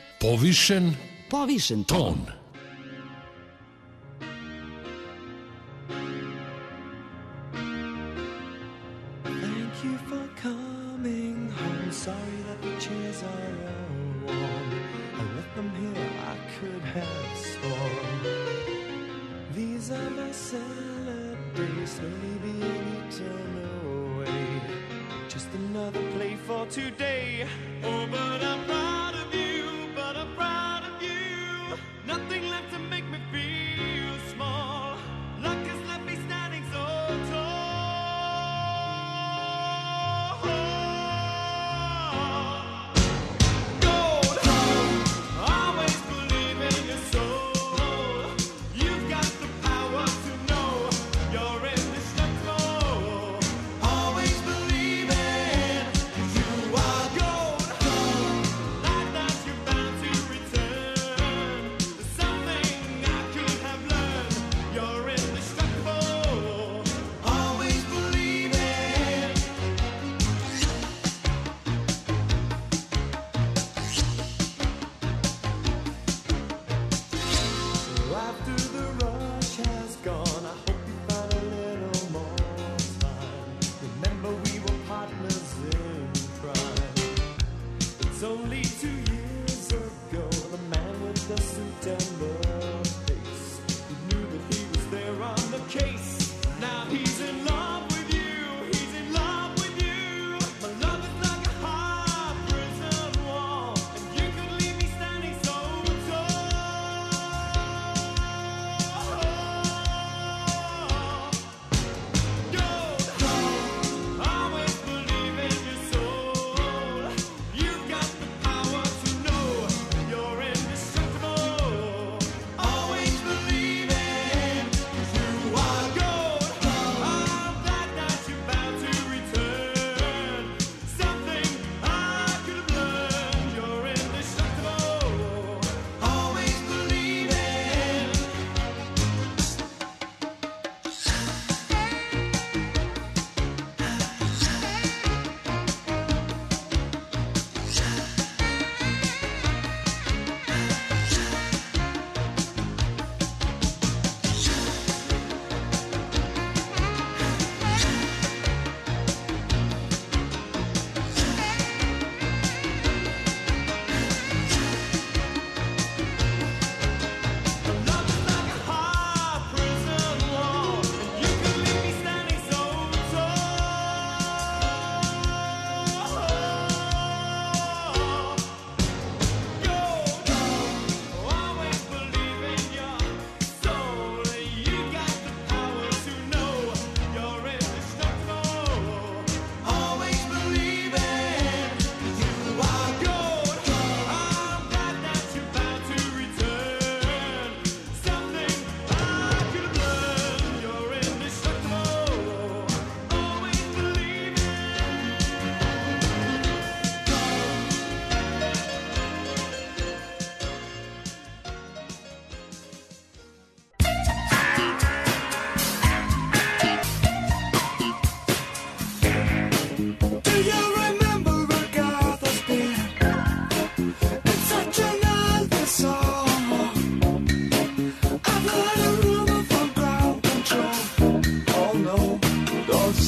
Speaker 3: Povišen ton.
Speaker 6: Thank you for coming home. Sorry that the chairs are all warm. I left them here, I could have sworn. These are my salad days, slowly being eaten away. Just another play for today. Oh, but I'm proud of you. Nothing left to make me feel small. Luck has left me standing so tall. Gold, always believe in your soul. You've got the power to know you're indestructible. Always believe it, 'cause you are gold.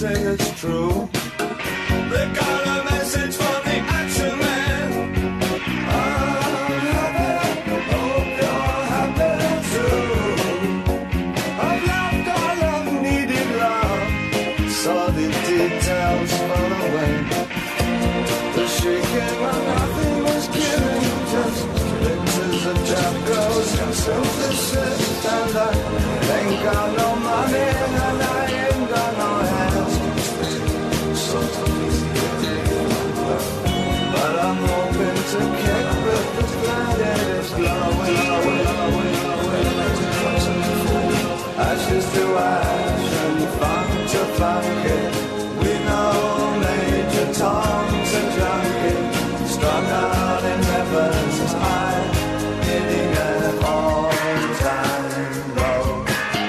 Speaker 6: say it's true. They got a message from the action man. I'm happy, hope you're happy too. I've loved all I've needed love, saw the details fall away. The shaking when nothing was given, just glimpses of chapters and synthesis. And I ain't got no money and I ain't got no hands, but I'm hoping to kick with the planet is glowing. Ashes to ash and funk to funky. We know Major Tom's a junkie, strung out in heaven's high, hitting an all-time low.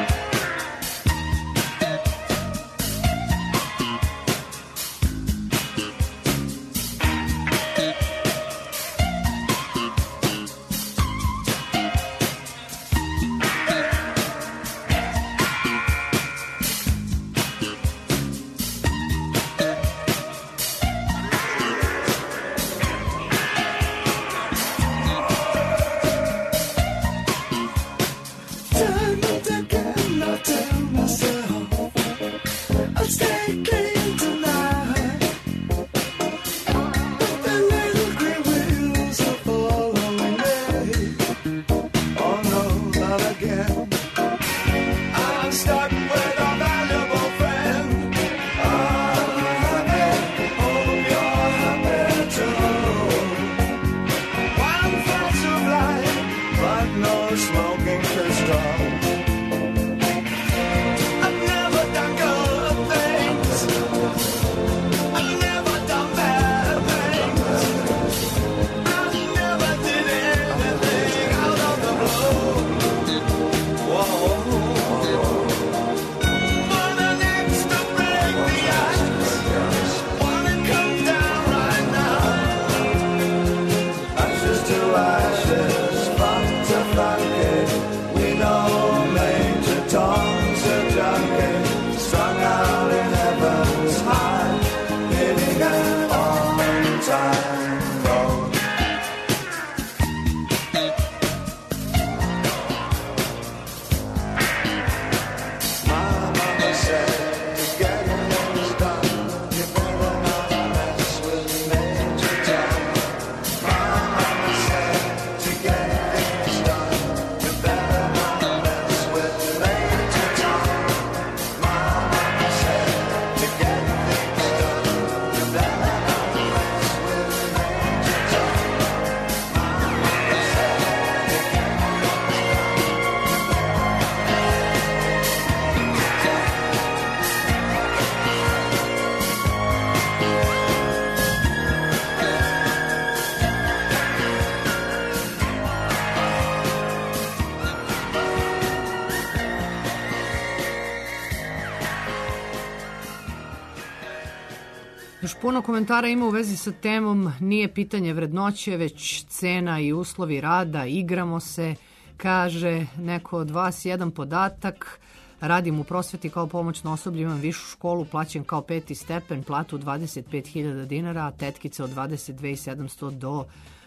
Speaker 2: Još puno komentara ima u vezi sa temom, nije pitanje vrednoće, već cena i uslovi rada, igramo se, kaže neko od vas. Jedan podatak, radim u prosveti kao pomoćno osoblje, imam višu školu, plaćen kao 5. stepen, platu 25.000 dinara, a tetkice od 22.700 do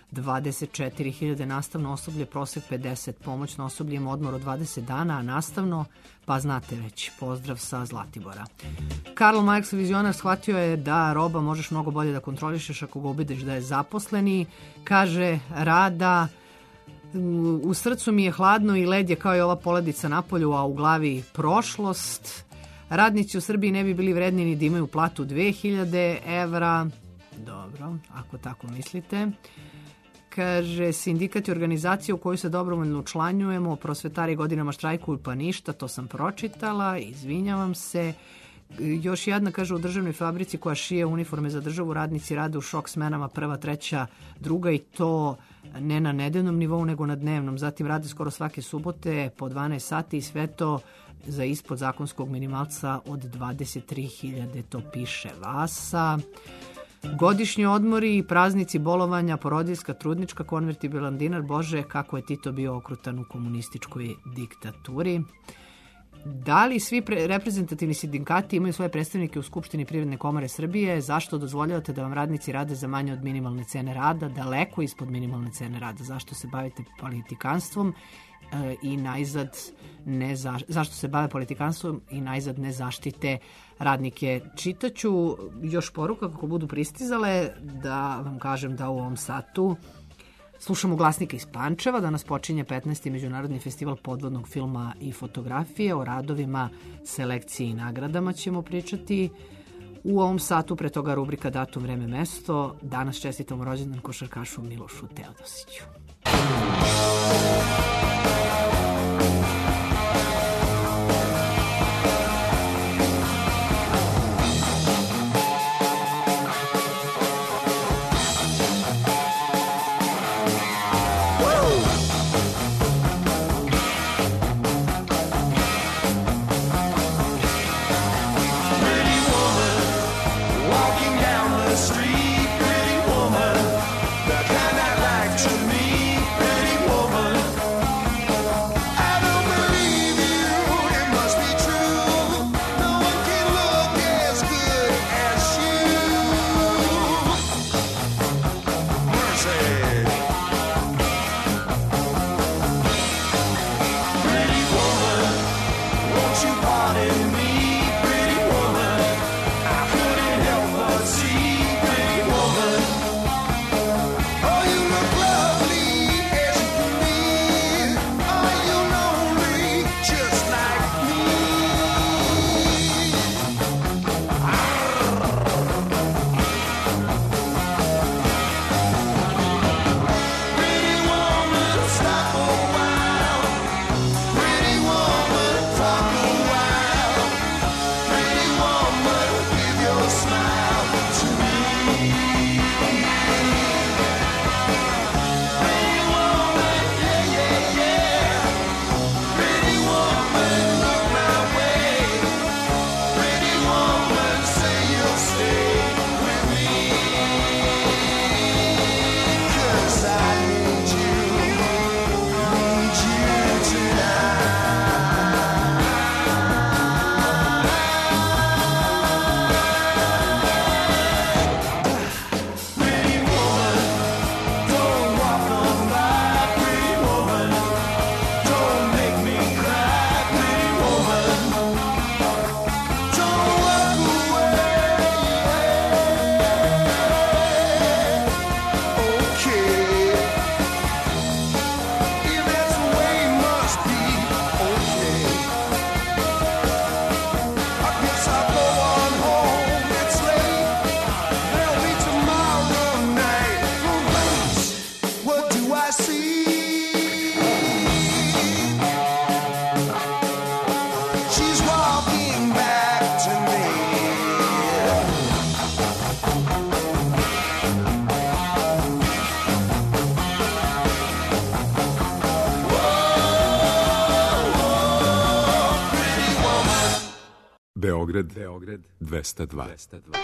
Speaker 2: 24.000, nastavno osoblje prosek 50, pomoćno osoblje ima odmor od 20 dana, a nastavno, pa znate već, pozdrav sa Zlatibora. Karl Marx, vizionar, shvatio je da roba možeš mnogo bolje da kontrolišeš ako ga ubediš da je zaposleni. Kaže Rada, u srcu mi je hladno i led je kao i ova poledica na polju, a u glavi prošlost. Radnici u Srbiji ne bi bili vredni ni da imaju platu 2000 evra. Dobro, ako tako mislite. Kaže, sindikat je organizacija u koju se dobrovoljno učlanjujemo, prosvetari godinama štrajkuju pa ništa, to sam pročitala, izvinjavam se. Još jedna, kaže, u državnoj fabrici koja šije uniforme za državu, radnici rade u šok smenama 1., 3., 2. i to ne na nedeljnom nivou nego na dnevnom. Zatim rade skoro svake subote po 12 sati i sve to za ispod zakonskog minimalca od 23.000, to piše Vasa. Godišnji odmori i praznici, bolovanja, porodiljska, trudnička, konvertibilan dinar, bože, kako je Tito bio okrutan u komunističkoj diktaturi. Da li svi reprezentativni sindikati imaju svoje predstavnike u Skupštini Privredne komore Srbije? Zašto dozvoljavate da vam radnici rade za manje od minimalne cene rada, daleko ispod minimalne cene rada? Zašto se bavite politikanstvom i najzad zašto se bave politikanstvom i najzad ne zaštite radnike? Čitaću još poruka kako budu pristizale, da vam kažem da u ovom satu slušamo glasnika iz Pančeva. Danas počinje 15. Međunarodni festival podvodnog filma i fotografije. O radovima, selekciji i nagradama ćemo pričati u ovom satu. Pre toga rubrika Datum, vreme, mesto. Danas čestitamo rođendan košarkašu Milošu Teodosiću.
Speaker 8: Beograd 202.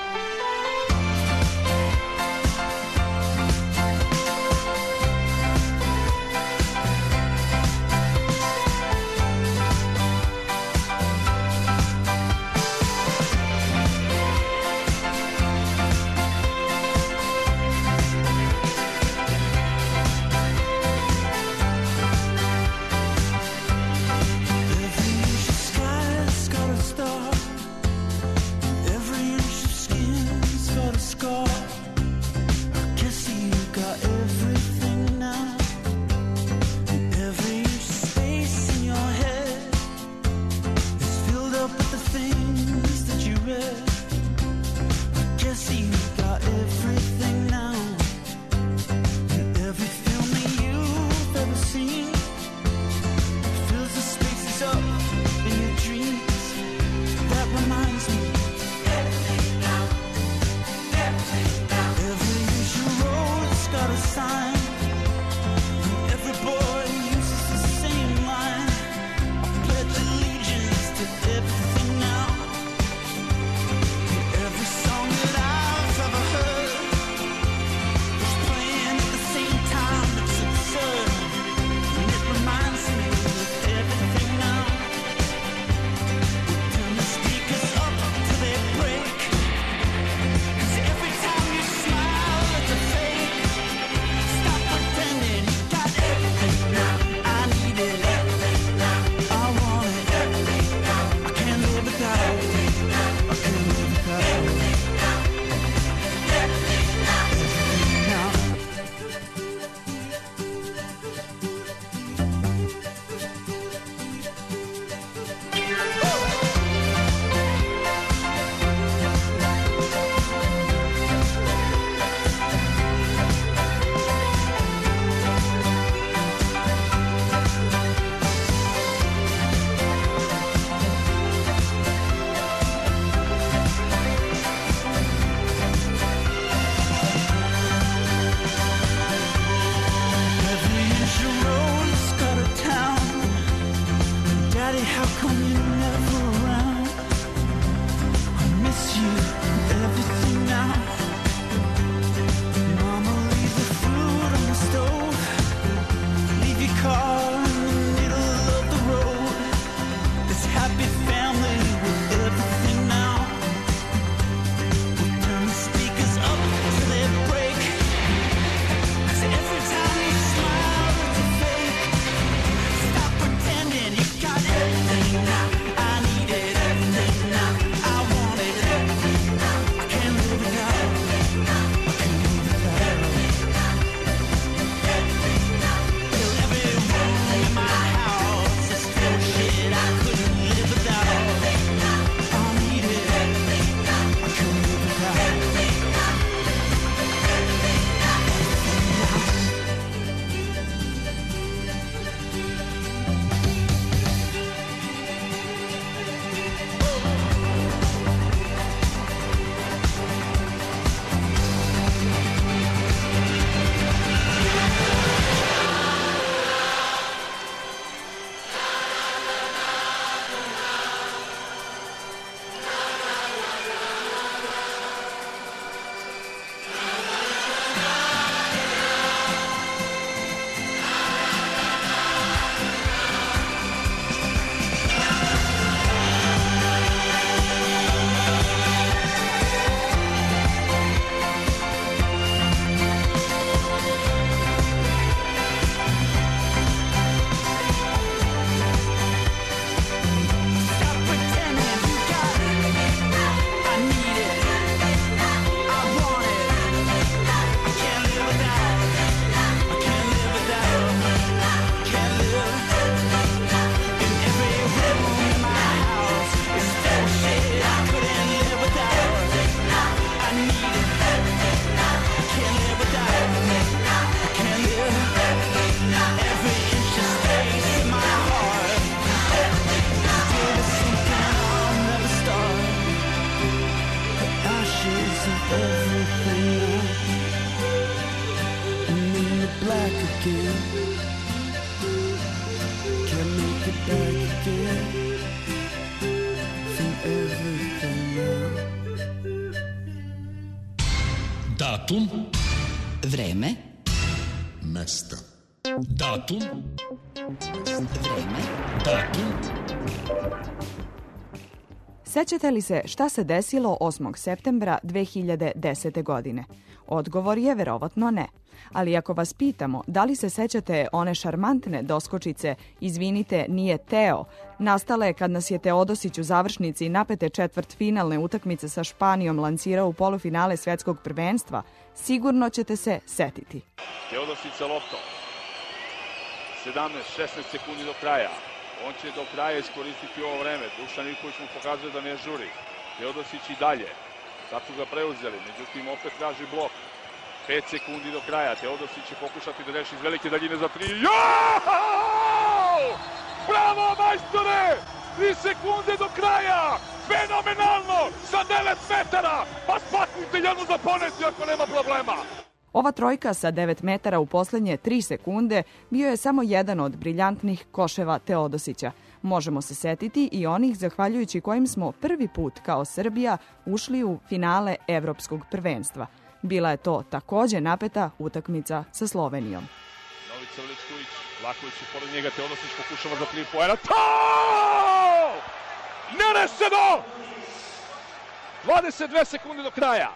Speaker 6: Every inch of skin's got a scar.
Speaker 9: again. Can't make it back again from everything now.
Speaker 3: Datum,
Speaker 1: Vreme,
Speaker 3: mesto. Datum,
Speaker 1: vreme,
Speaker 3: datum,
Speaker 10: Sećate li se šta se desilo 8. septembra 2010. godine? Odgovor je verovatno ne. Ali ako vas pitamo da li se sećate one šarmantne doskočice "Izvinite, nije Teo", nastale kad nas je Teodosić u završnici napete četvrtfinalne utakmice sa Španijom lancirao u polufinale svetskog prvenstva, sigurno ćete se setiti.
Speaker 11: Teodosić sa loptom. 17-16 sekundi do kraja. On će do kraja iskoristiti ovo vreme. Dušan Ivković mu pokazuje da ne žuri. Teodosić i dalje. Sad su ga preuzeli, međutim opet traži blok. 5 sekundi do kraja. Teodosić će pokušati da reši iz velike daljine za 3. Jao! Bravo, majstore! 3 sekunde do kraja! Fenomenalno! Sa 9 metara! Pa spaknite jednu za poneti ako nema problema!
Speaker 10: Ova trojka sa 9 metara u poslednje 3 sekunde bio je samo jedan od briljantnih koševa Teodosića. Možemo se setiti i onih zahvaljujući kojim smo prvi put kao Srbija ušli u finale evropskog prvenstva. Bila je to takođe napeta utakmica sa Slovenijom.
Speaker 11: Novica Veličković, Laković je pored njega, Teodosić pokušava za 3 poena. To! Nerešeno! 22 sekunde do kraja.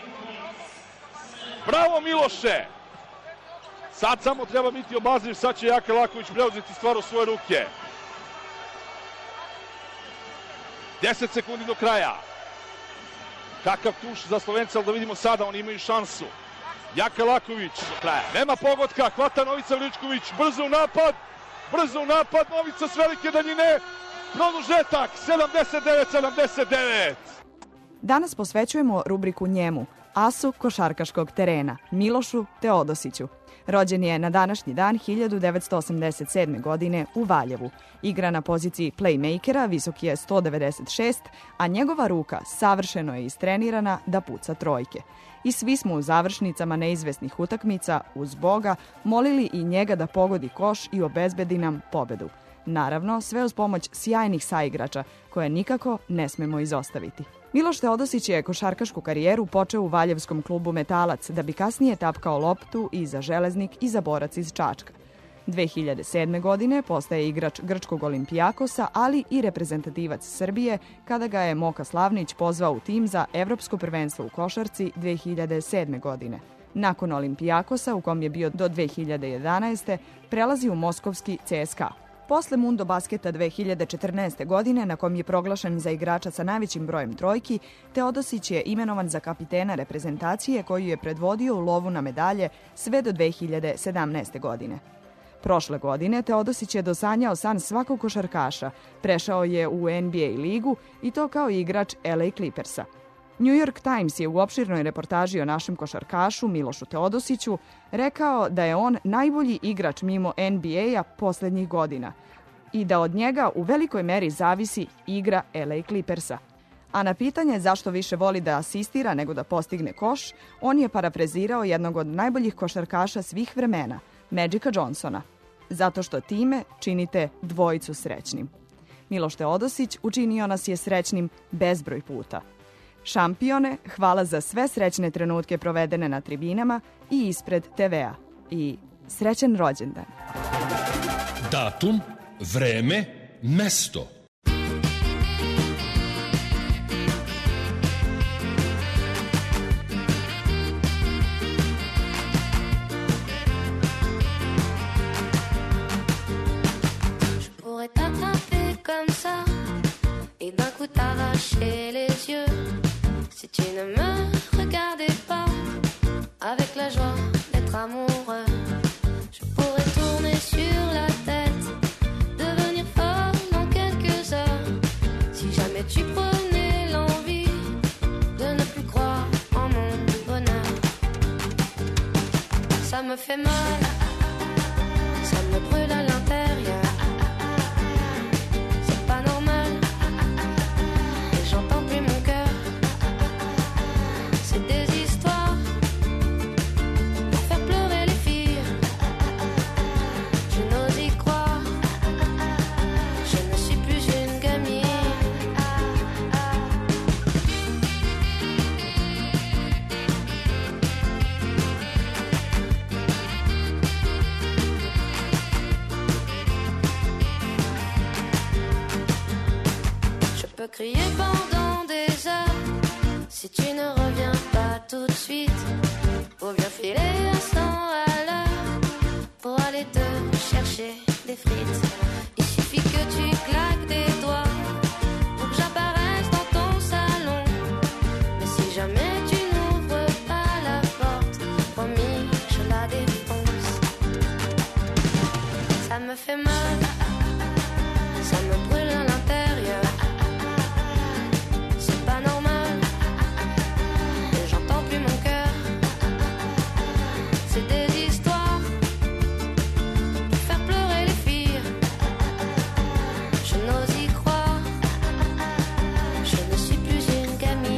Speaker 11: Bravo Miloše! Sad samo treba biti obazriv, sad će Jaka Laković preuzeti stvar u svoje ruke. 10 sekundi do kraja. Kakav tuš za Slovence, ali da vidimo sada, oni imaju šansu. Jaka Laković do kraja. Nema pogotka, hvata Novica Veličković, brzo u napad, Novica s velike daljine, produžetak, 79-79.
Speaker 10: Danas posvećujemo rubriku njemu, asu košarkaškog terena, Milošu Teodosiću. Rođen je na današnji dan 1987. godine u Valjevu. Igra na poziciji playmakera, visok je 196, a njegova ruka savršeno je istrenirana da puca trojke. I svi smo u završnicama neizvesnih utakmica, uz Boga, molili i njega da pogodi koš i obezbedi nam pobedu. Naravno, sve uz pomoć sjajnih saigrača, koje nikako ne smemo izostaviti. Miloš Teodosić je košarkašku karijeru počeo u valjevskom klubu Metalac, da bi kasnije tapkao loptu i za Železnik i za Borac iz Čačka. 2007. godine postaje igrač grčkog Olimpijakosa, ali i reprezentativac Srbije, kada ga je Moka Slavnić pozvao u tim za Evropsko prvenstvo u košarci 2007. godine. Nakon Olimpijakosa, u kom je bio do 2011. prelazi u moskovski CSKA. Posle Mundo Basketa 2014. godine, na kom je proglašen za igrača sa najvećim brojem trojki, Teodosić je imenovan za kapitena reprezentacije koju je predvodio u lovu na medalje sve do 2017. godine. Prošle godine Teodosić je dosanjao san svakog košarkaša, prešao je u NBA ligu i to kao igrač LA Clippersa. New York Times je u opširnoj reportaži o našem košarkašu Milošu Teodosiću rekao da je on najbolji igrač mimo NBA-a poslednjih godina i da od njega u velikoj meri zavisi igra LA Clippersa. A na pitanje zašto više voli da asistira nego da postigne koš, on je parafrazirao jednog od najboljih košarkaša svih vremena, Magica Johnsona. Zato što time činite dvojicu srećnim. Miloš Teodosić učinio nas je srećnim bezbroj puta. Šampione, hvala za sve srećne trenutke provedene na tribinama i ispred TV-a. I srećan rođendan.
Speaker 3: datum, vreme, mesto.
Speaker 12: Et d'un coup t'arracher les yeux si tu ne me regardais pas avec la joie d'être amoureux. Je pourrais tourner sur la tête, devenir folle en quelques heures si jamais tu prenais l'envie de ne plus croire en mon bonheur. Ça me fait mal, ça me brûle à l'intérieur. tout de suite pour bien filer à 100 à l'heure pour aller te chercher des frites. Il suffit que tu claques des doigts pour que j'apparaisse dans ton salon. Mais si jamais tu n'ouvres pas la porte, promis, je la défonce. Ça me fait mal, ça me brûle à l'intérieur. C'est pas normal, et j'entends plus mon cœur. C'est des histoires pour faire pleurer les filles. Je n'ose y croire, je ne suis plus une gamine.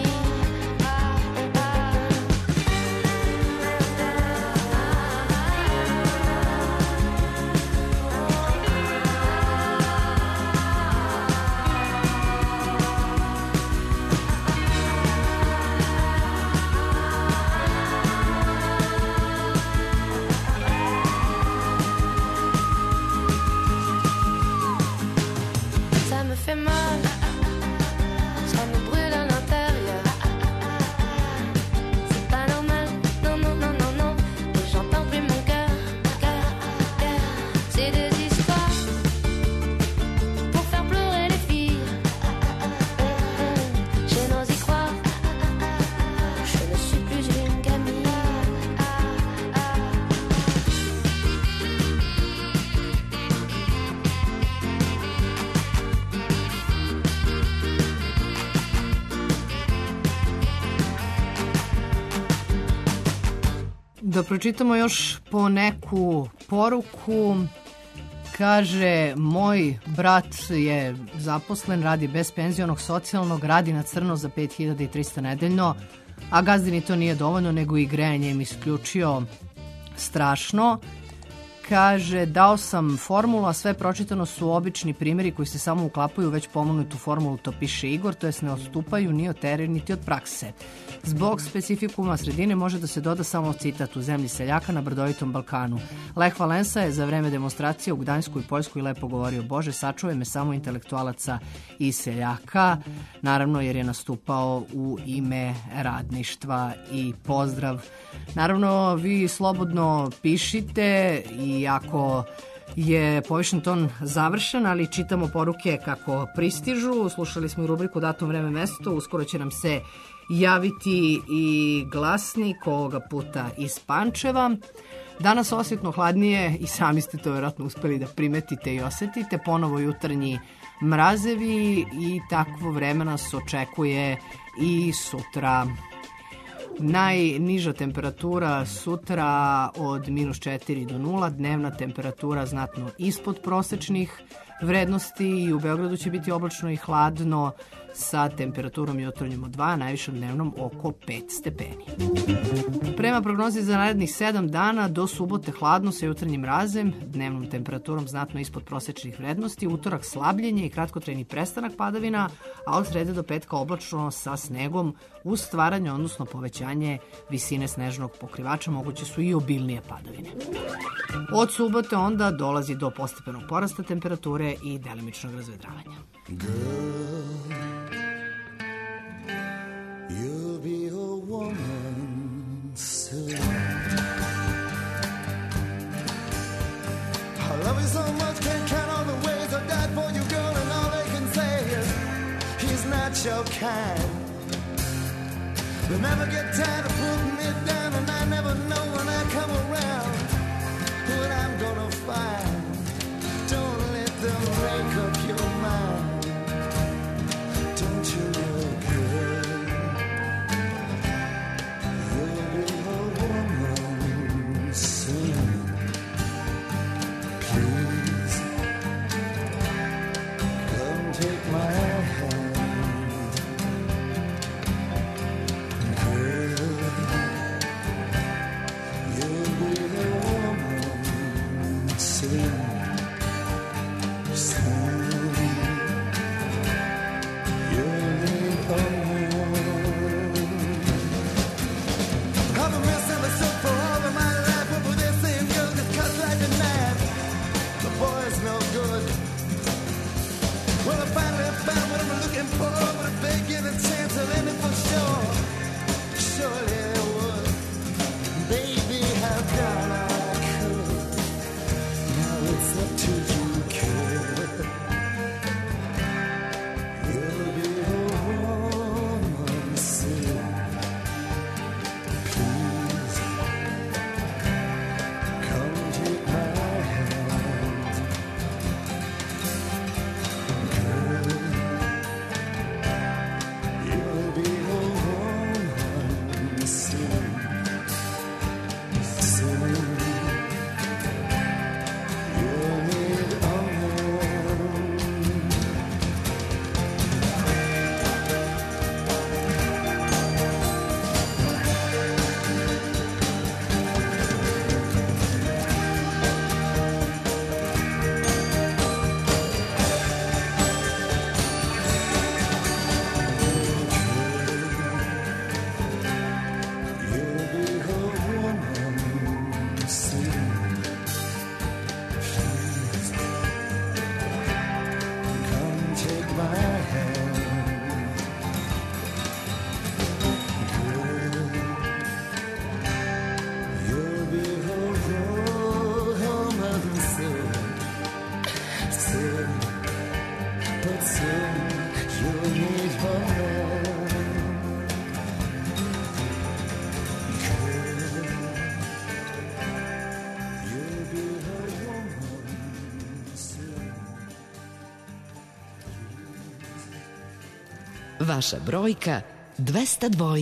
Speaker 12: Ça me fait mal, ça me brûle à l'intérieur. C'est pas normal, non, non, non, non, non. Et j'entends plus mon cœur, cœur, cœur. C'est des histoires pour faire pleurer les filles. Je n'ose y croire, je ne suis plus une gamine.
Speaker 2: Da pročitamo još po neku poruku. Kaže, moj brat je zaposlen, radi bez penzionog socijalnog, radi na crno za 5300 nedeljno, a gazdini to nije dovoljno, nego i grejanje im isključio. Strašno. Kaže, dao sam formulu, a sve pročitano su obični primjeri koji se samo uklapaju u već pomenutu formulu, to piše Igor, to jest ne odstupaju ni od teorije niti od prakse. Zbog specifikuma sredine može da se doda samo citat: u zemlji seljaka na brdovitom Balkanu. Lech Valensa je za vreme demonstracije u Gdańsku i Poljskoj lepo govorio: Bože, sačuvaj me samo intelektualaca i seljaka, naravno jer je nastupao u ime radništva. I pozdrav. Naravno, vi slobodno pišite i ako je povišen ton završen, ali čitamo poruke kako pristižu. Slušali smo i rubriku Datum, vreme, mesto. Uskoro će nam se javiti i glasnik, ovoga puta iz Pančeva. Danas osjetno hladnije i sami ste to vjerojatno uspeli da primetite i osetite. Ponovo jutarnji mrazevi i takvo vreme nas očekuje i sutra. Najniža temperatura sutra od -4 do 0, dnevna temperatura znatno ispod prosečnih vrednosti i u Beogradu će biti oblačno i hladno sa temperaturom jutarnjom od 2, najvišom dnevnom oko 5 stepeni. Prema prognozi za narednih 7 dana, do subote hladno sa jutarnjim mrazem, dnevnom temperaturom znatno ispod prosečnih vrednosti, utorak slabljenje i kratkotrajni prestanak padavina, a od srede do petka oblačno sa snegom uz stvaranje, odnosno povećanje visine snežnog pokrivača, moguće su i obilnije padavine. Od subote onda dolazi do postepenog porasta temperature i delimičnog razvedravanja.
Speaker 6: You'll be a woman soon. I love you so much, can't count all the ways I died for you, girl, and all they can say is he's not your kind. They never get tired of putting me down, and I never know when I come around what I'm gonna find. Don't let them break up your mind. Don't you look good? You'll be a woman soon. Please, come take my hand. Girl, you'll be a woman soon.
Speaker 1: Vaša brojka 202.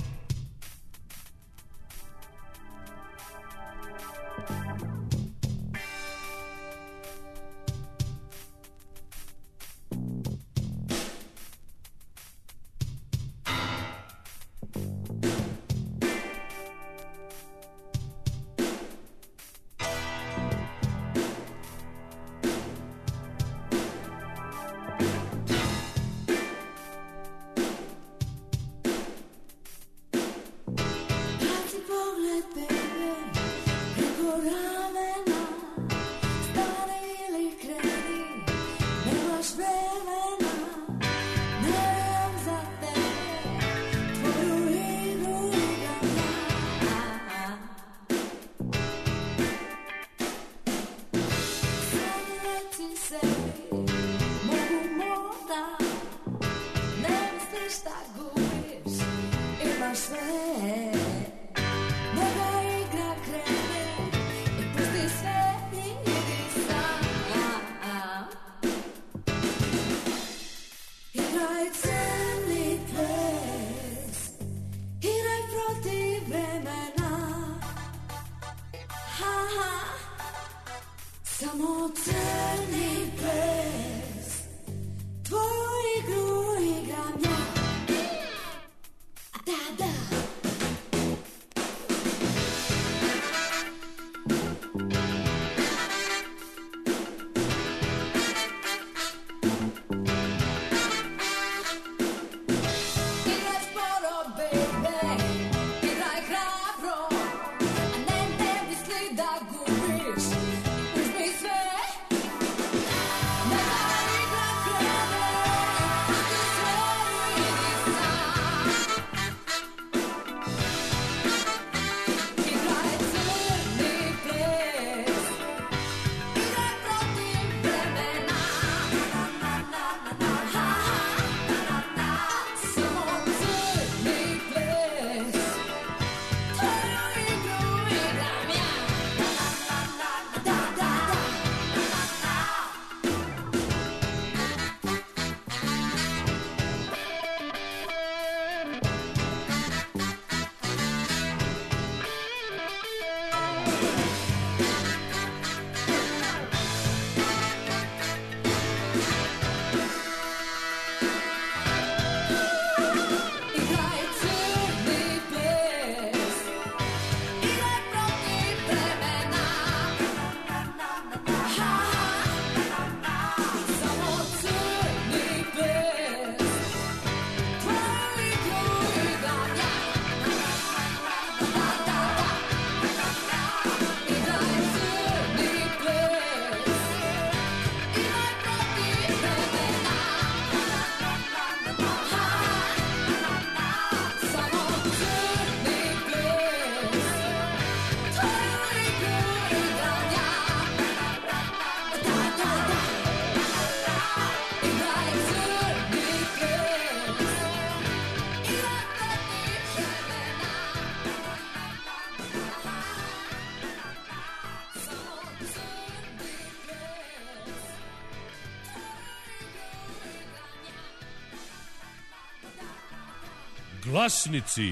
Speaker 3: Glasnici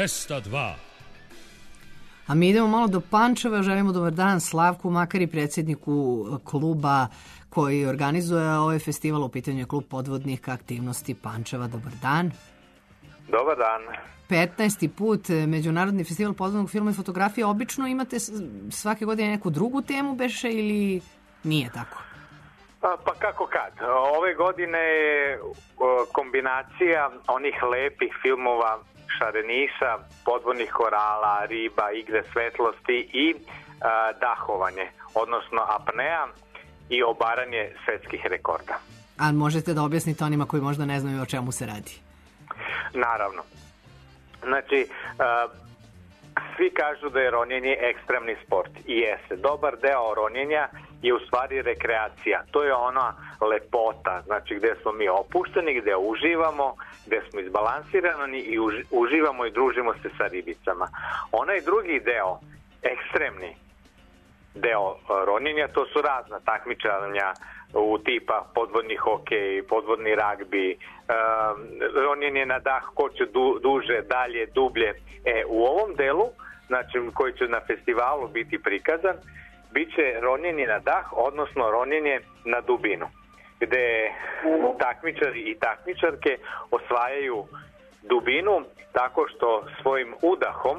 Speaker 3: 202.
Speaker 2: A mi idemo malo do Pančeva, želimo dobar dan Slavku Makari, predsjedniku kluba koji organizuje ovaj festival, u pitanju je klub podvodnih aktivnosti Pančeva. Dobar dan.
Speaker 13: Dobar dan.
Speaker 2: 15. put Međunarodni festival podvodnog filma i fotografije. Obično imate svake godine neku drugu temu beše ili nije tako?
Speaker 13: Pa kako kad. Ove godine je kombinacija onih lepih filmova šarenisa, podvodnih korala, riba, igre svetlosti i dahovanje, odnosno apnea i obaranje svetskih rekorda.
Speaker 2: A možete da objasnite onima koji možda ne znaju o čemu se radi?
Speaker 13: Naravno. Znači, svi kažu da je ronjenje ekstremni sport i jeste. Dobar deo ronjenja je u stvari rekreacija. To je ona lepota, znači gde smo mi opušteni, gde uživamo, gde smo izbalansirani i uživamo i družimo se sa ribicama. Onaj drugi deo, ekstremni deo ronjenja, to su razna takmičenja u tipa podvodni hokej, podvodni ragbi, ronjenje na dah, ko će duže, dalje, dublje. U ovom delu, znači koji će na festivalu biti prikazan, bit će ronjenje na dah, odnosno ronjenje na dubinu, gde takmičari i takmičarke osvajaju dubinu tako što svojim udahom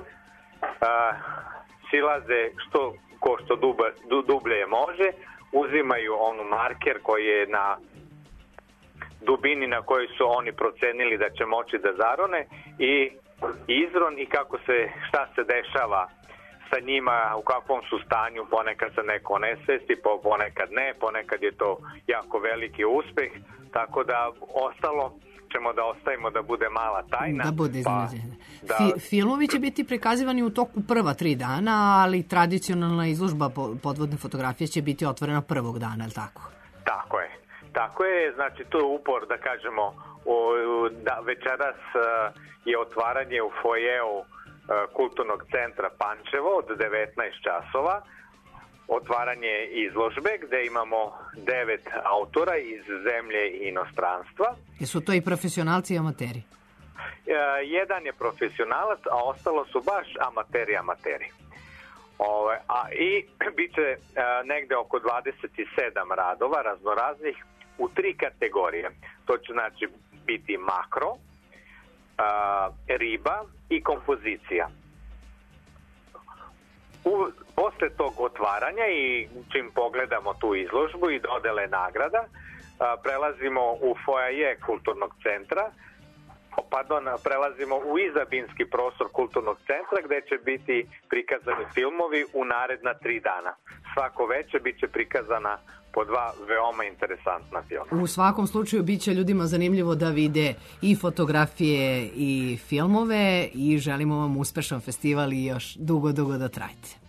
Speaker 13: silaze ko što dublje može, uzimaju onu marker koji je na dubini na kojoj su oni procenili da će moći da zarone i izron i šta se dešava sa njima, u kakvom su stanju, ponekad se neko nesvesti, ponekad ne, ponekad je to jako veliki uspeh, tako da ostalo ćemo da ostavimo da bude mala tajna.
Speaker 2: Da bude iznenađenje. Filmovi će biti prikazivani u toku prva 3 dana, ali tradicionalna izložba podvodne fotografije će biti otvorena prvog dana, je li tako?
Speaker 13: Tako je, znači to je upor, da kažemo, da večeras je otvaranje u foajeu Kulturnog centra Pančevo od 19 časova, otvaranje izložbe gde imamo 9 autora iz zemlje i inostranstva.
Speaker 2: Jesu to i profesionalci i amateri?
Speaker 13: Jedan je profesionalac, a ostalo su baš amateri. I bit će negde oko 27 radova raznoraznih u 3 kategorije. To će znači biti makro, riba i kompozicija. Posle tog otvaranja i čim pogledamo tu izložbu i dodele nagrada, prelazimo u foaje Kulturnog centra, prelazimo u izabinski prostor Kulturnog centra gde će biti prikazani filmovi u naredna 3 dana. Svako veče bit će prikazana po 2 veoma interesantna filma.
Speaker 2: U svakom slučaju bit će ljudima zanimljivo da vide i fotografije i filmove i želimo vam uspešan festival i još dugo da trajete.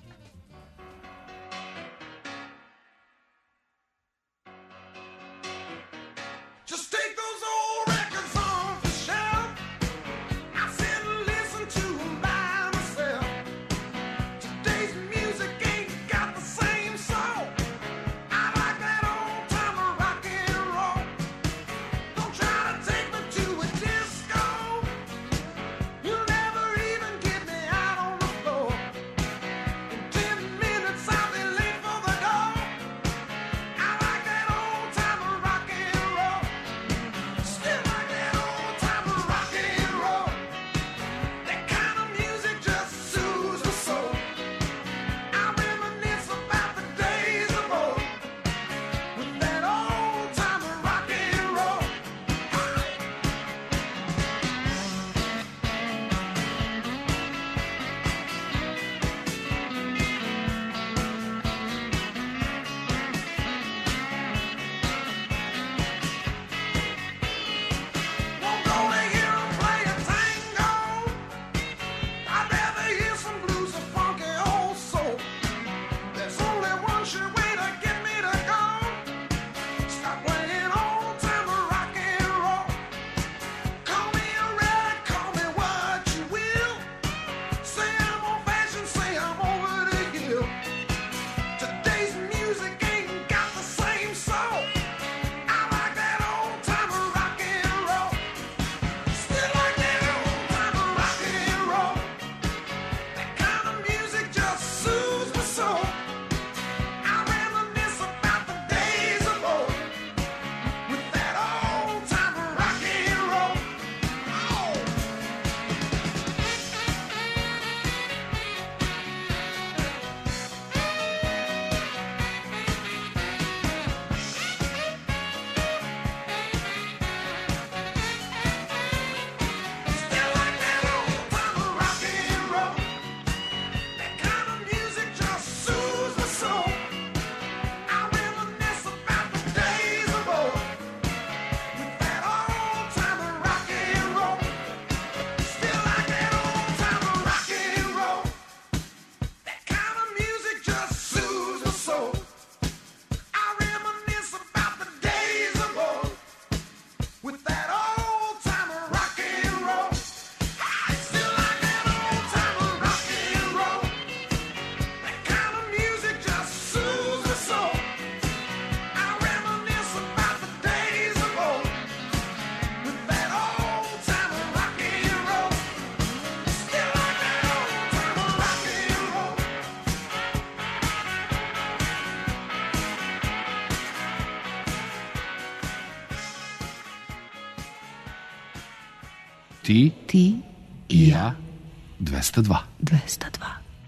Speaker 14: Ti
Speaker 1: i
Speaker 14: ja 202.
Speaker 1: 202.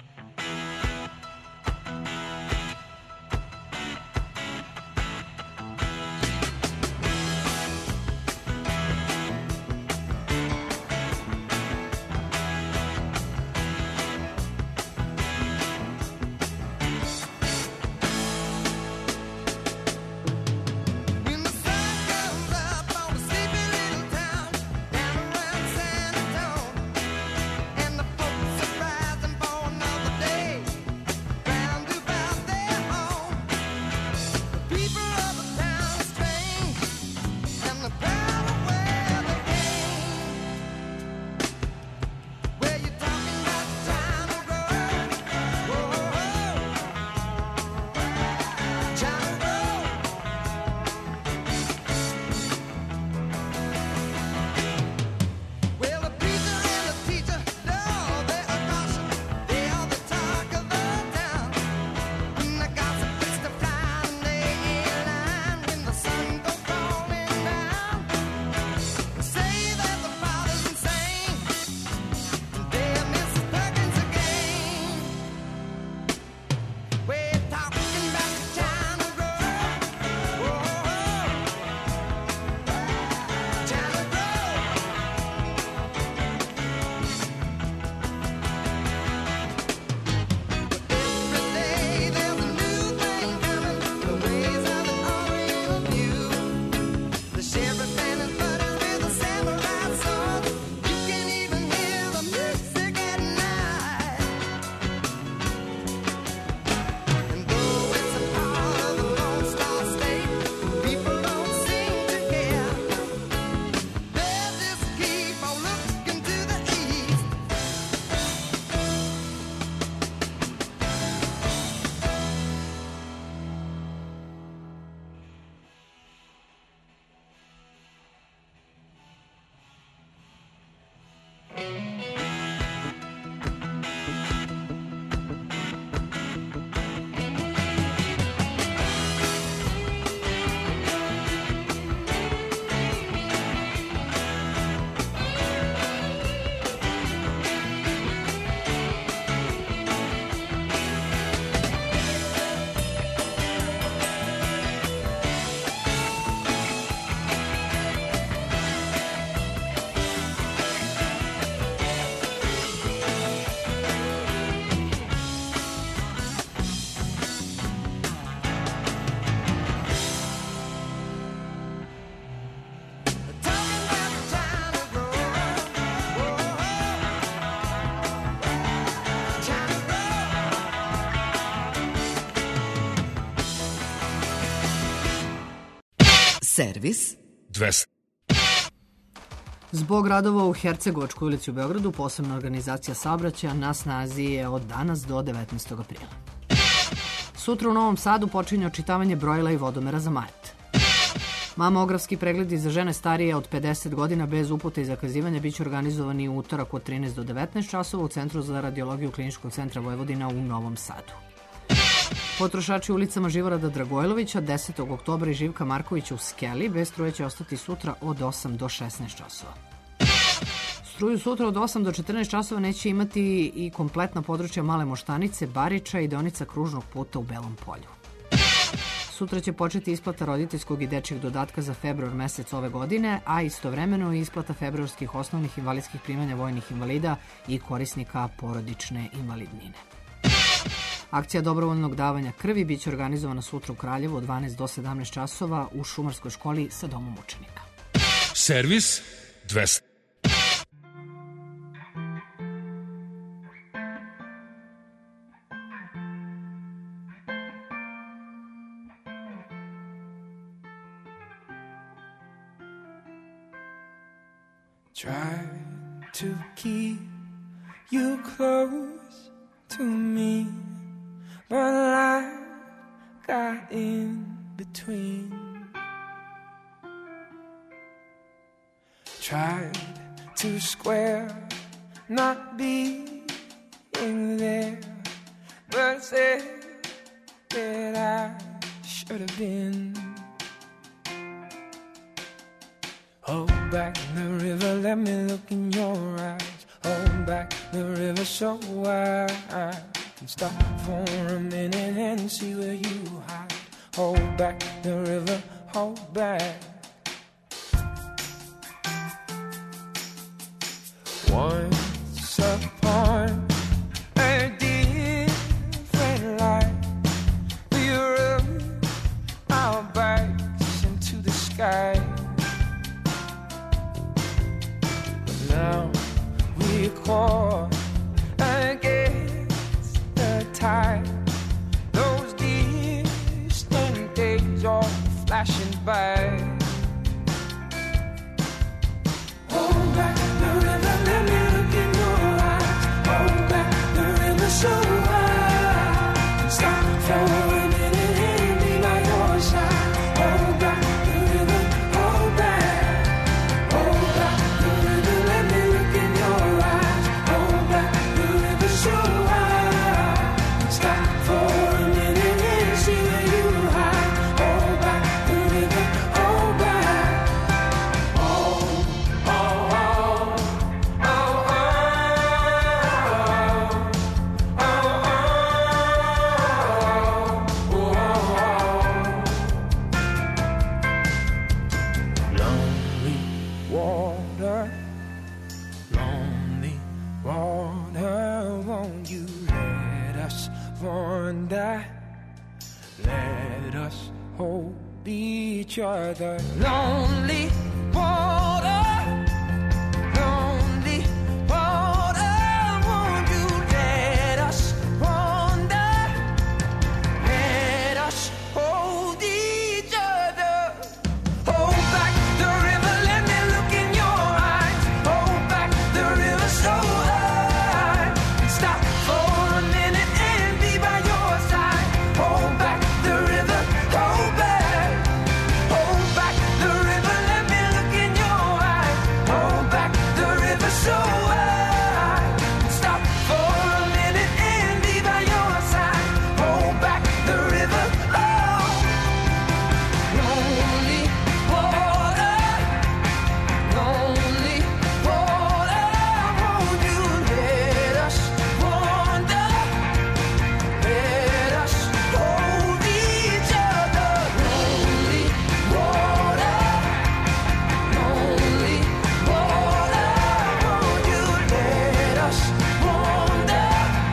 Speaker 2: Servis
Speaker 3: 200.
Speaker 2: Zbog radova u Hercegovačkoj ulici u Beogradu, posebna organizacija saobraćaja na snazi je od danas do 19. aprila. Sutra u Novom Sadu počinje očitavanje brojila i vodomera za mart. Mamografski pregledi za žene starije od 50 godina bez upute i zakazivanja biće organizovani u utorak od 13 do 19 časova u Centru za radiologiju Kliničkog centra Vojvodina u Novom Sadu. Potrošači u ulicama Živorada Dragojlovića, 10. oktobra i Živka Markovića u Skeli bez struje će ostati sutra od 8 do 16 časova. Struju sutra od 8 do 14 časova neće imati i kompletna područja Male Moštanice, Bariča i deonica kružnog puta u Belom Polju. Sutra će početi isplata roditeljskog i dečjeg dodatka za februar mesec ove godine, a istovremeno i isplata februarskih osnovnih invalidskih primanja vojnih invalida i korisnika porodične invalidnine. Akcija dobrovoljnog davanja krvi biće organizovana sutra u Kraljevu od 12 do 17 časova u Šumarskoj školi sa domom učenika.
Speaker 3: Servis 200.
Speaker 9: Try to keep you close to me, but life got in between. Tried to square not being there, but said that I should have been. Oh, back the river, let me look in your eyes. Hold back the river so I can stop for a minute and see where you hide. Hold back the river, hold back. Once upon a different life, we rode our bikes into the sky. But now we're caught against the tide. Those distant days are flashing by. Hold back the river, let me look in your eyes. Hold back the river so I can stop for a minute and be by your side. Hold back the river, hold back. Hold back the river, let me look in your eyes. Hold back the river so I can stop for a minute and see where you hide. Hold back the river, hold back. Lonely water, won't you let us wander? Let us hold each other. Lonely water, lonely water, won't you let us wander? Let us hold each other. Hold back the river, let me look in your eyes. Hold back the river so I can stop for a minute and be by your side. Hold back the river, hold back. Hold back the river, let me look in your eyes. Hold back the river so I can stop for a minute and be by your side. Hold back the river, oh. Lonely water, lonely water, won't you let us wander? Let us hold each other. Lonely water, lonely water, won't you let us wander?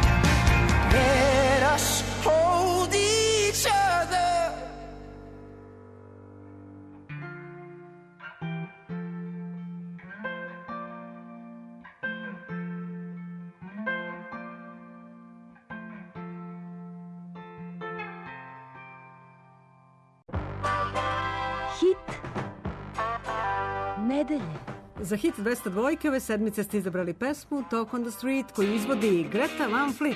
Speaker 9: Let us hold each other.
Speaker 1: Hit nedelje.
Speaker 2: Za hit 202 ove sedmice ste izabrali pesmu Talk on the Street koju izvodi Greta Van Fleet.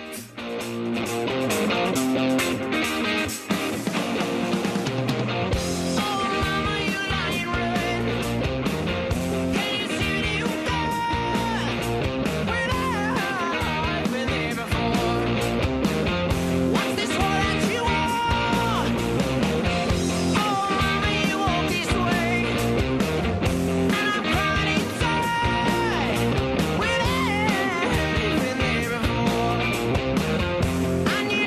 Speaker 7: I knew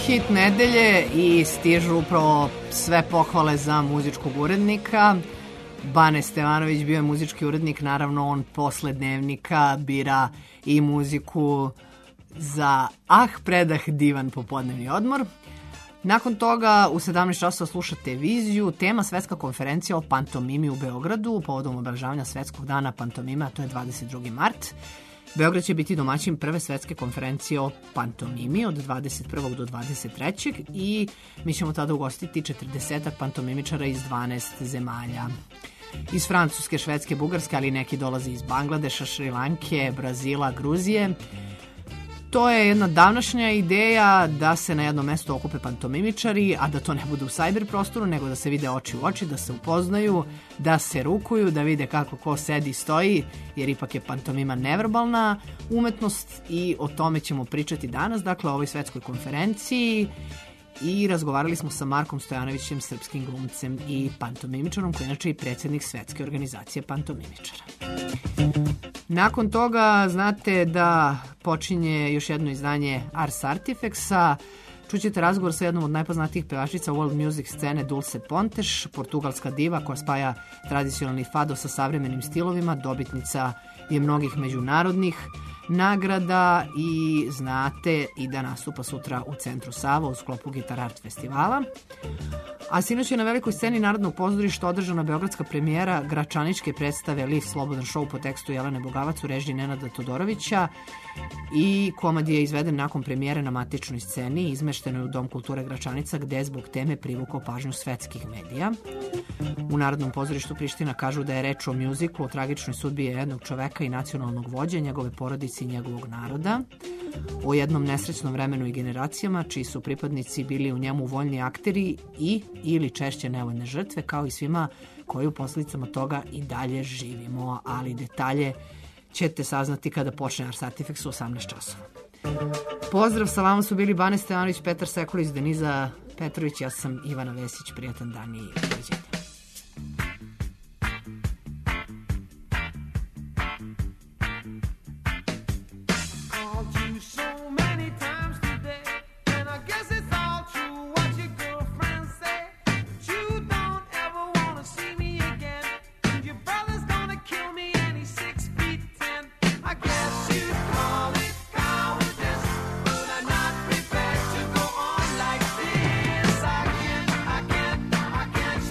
Speaker 2: hit nedelje i stižu upravo sve pohvale za muzičkog urednika. Bane Stevanović bio je muzički urednik, naravno on posle Dnevnika bira i muziku za predah divan popodnevni odmor. Nakon toga u 17 časova slušate Viziju, tema svetska konferencija o pantomimi u Beogradu povodom obeležavanja svetskog dana pantomime, a to je 22. mart. Beograd će biti domaćin prve svetske konferencije o pantomimi od 21. do 23. i mi ćemo tada ugostiti 40 pantomimičara iz 12 zemalja. Iz Francuske, Švedske, Bugarske, ali neki dolaze iz Bangladeša, Šrilanke, Brazila, Gruzije. To je jedna davnašnja ideja da se na jednom mestu okupe pantomimičari, a da to ne bude u cyber prostoru, nego da se vide oči u oči, da se upoznaju, da se rukuju, da vide kako ko sedi i stoji, jer ipak je pantomima neverbalna umetnost i o tome ćemo pričati danas, dakle o ovoj svetskoj konferenciji. I razgovarali smo sa Markom Stojanovićem, srpskim glumcem i pantomimičarom, koji je inače i predsjednik Svetske organizacije pantomimičara. Nakon toga znate da počinje još jedno izdanje Ars Artifexa. Čućete razgovor sa jednom od najpoznatijih pevačica world music scene, Dulce Pontes, portugalska diva koja spaja tradicionalni fado sa savremenim stilovima, dobitnica je mnogih međunarodnih nagrada i znate i da nastupa sutra u Centru Sava u sklopu Guitar Art festivala. A sinoć je na velikoj sceni Narodnog pozorišta održana beogradska premijera gračaničke predstave Liv slobodan show po tekstu Jelene Bogavac u režiji Nenada Todorovića i komad je izveden nakon premijere na matičnoj sceni, izmešteno je u Dom kulture Gračanica gde je zbog teme privukao pažnju svetskih medija. U Narodnom pozorištu Priština kažu da je reč o mjuziklu o tragičnoj sudbi jednog čoveka i nacionalnog vođe, njegove porodice i njegovog naroda, o jednom nesrećnom vremenu i generacijama čiji su pripadnici bili u njemu voljni akteri i ili češće nevoljne žrtve, kao i svima koji u posljedicama toga i dalje živimo, ali detalje ćete saznati kada počne Ars Artifex u 18 časova. Pozdrav, sa vama su bili Bane Stevanović, Petar Sekulić, Deniza Petrović, ja sam Ivana Vesić, prijatan dan i doviđenja.
Speaker 9: Can't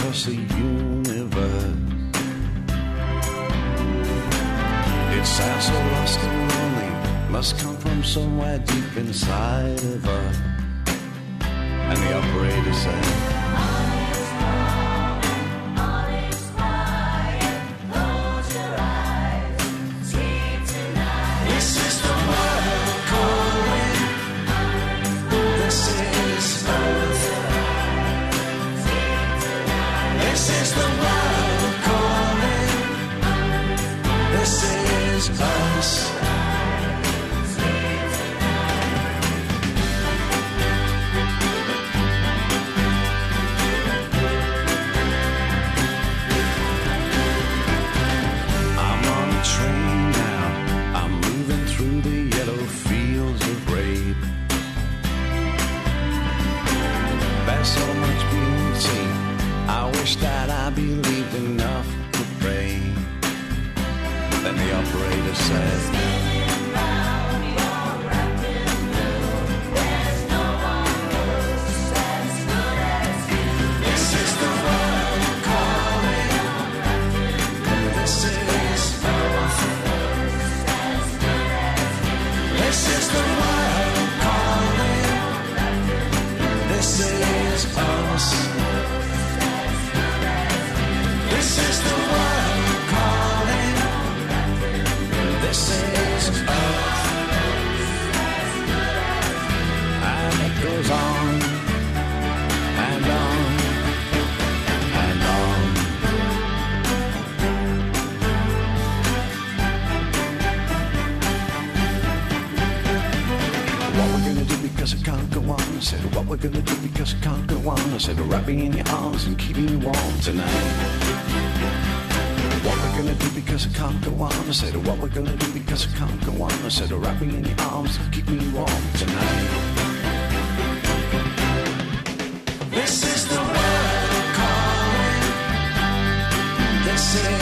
Speaker 15: across the universe. It sounds so lost and lonely, must come from somewhere deep inside of us. And the operator said, that I believed enough to pray. Then the operator said, this is the world calling. This is Earth. This is the world calling. This is us. This is the world calling. This is Earth. And it goes on and on and on. What we're gonna do because I can't go on. I said, what we're gonna do because I can't go on. I said, wrap me in your arms and keep me warm tonight. What we're gonna do because I can't go on. I said, what we're gonna do because I can't go on. I said, wrap me in your arms and keep me warm tonight. This is the world calling. This is